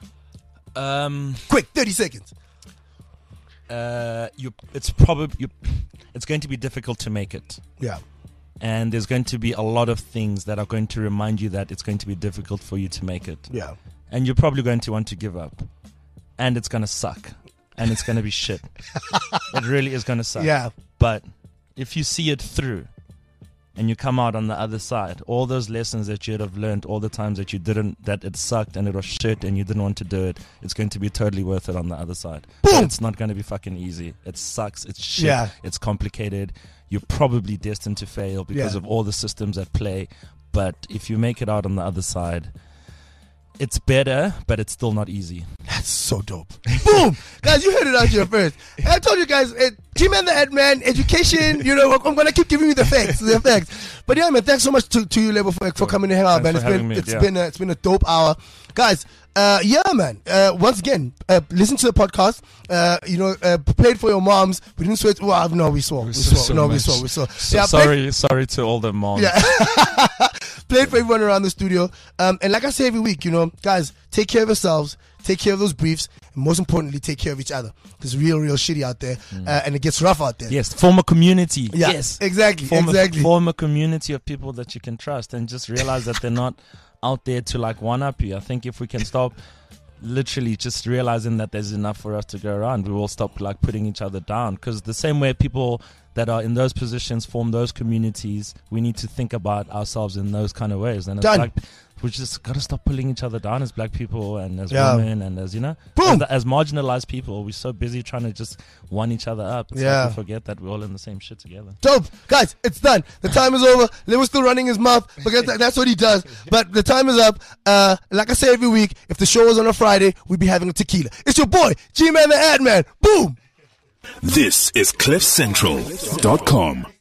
Um, Quick, thirty seconds. uh, you. It's probably you. It's going to be difficult to make it. Yeah, And there's going to be a lot of things that are going to remind you that it's going to be difficult for you to make it. yeah, And you're probably going to want to give up. And it's going to suck. And it's going to be shit. It really is going to suck. yeah, But if you see it through and you come out on the other side, all those lessons that you'd have learned, all the times that you didn't, that it sucked and it was shit and you didn't want to do it, it's going to be totally worth it on the other side. Boom! But it's not going to be fucking easy. It sucks. It's shit. Yeah. It's complicated. You're probably destined to fail because Yeah. of all the systems at play. But if you make it out on the other side, it's better, but it's still not easy. that's so dope. Boom, guys, you heard it out here first. And I told you guys, uh, G-Man the Ad Man, education. You know, I'm gonna keep giving you the facts, the facts. But yeah, man, thanks so much to, to you, Lebo, for, for coming to hang out, Thanks man. for It's been having me, it's yeah. been a, it's been a dope hour, guys. Uh, yeah, man. Uh, once again, uh, listen to the podcast. Uh, you know, uh, play it for your moms. We didn't swear. Well, no, we saw. We saw saw. so No, we much. saw. We saw. So yeah, play- sorry, sorry to all the moms. yeah. Play it for everyone around the studio. Um, and like I say every week, you know, guys, take care of yourselves, take care of those briefs, and most importantly, take care of each other. There's real, real shitty out there, uh, and it gets rough out there. Yes, form a community. Yeah, Yes, exactly, form exactly. A, form a community of people that you can trust, and just realize that they're not out there to like one up you. I think if we can stop literally just realizing that there's enough for us to go around, we will stop like putting each other down. Because the same way people that are in those positions form those communities, we need to think about ourselves in those kind of ways. And as Done. black, we just got to stop pulling each other down as black people and as Yeah. women and as, you know, Boom. as, as marginalized people. We're so busy trying to just one each other up. It's Yeah. like we forget that we're all in the same shit together. Dope. Guys, it's done. The time is over. Leo's still running his mouth because that- that's what he does. But the time is up. Uh, like I say every week, if the show was on a Friday, we'd be having a tequila. It's your boy, G-Man the Ad Man. Boom. This is cliff central dot com.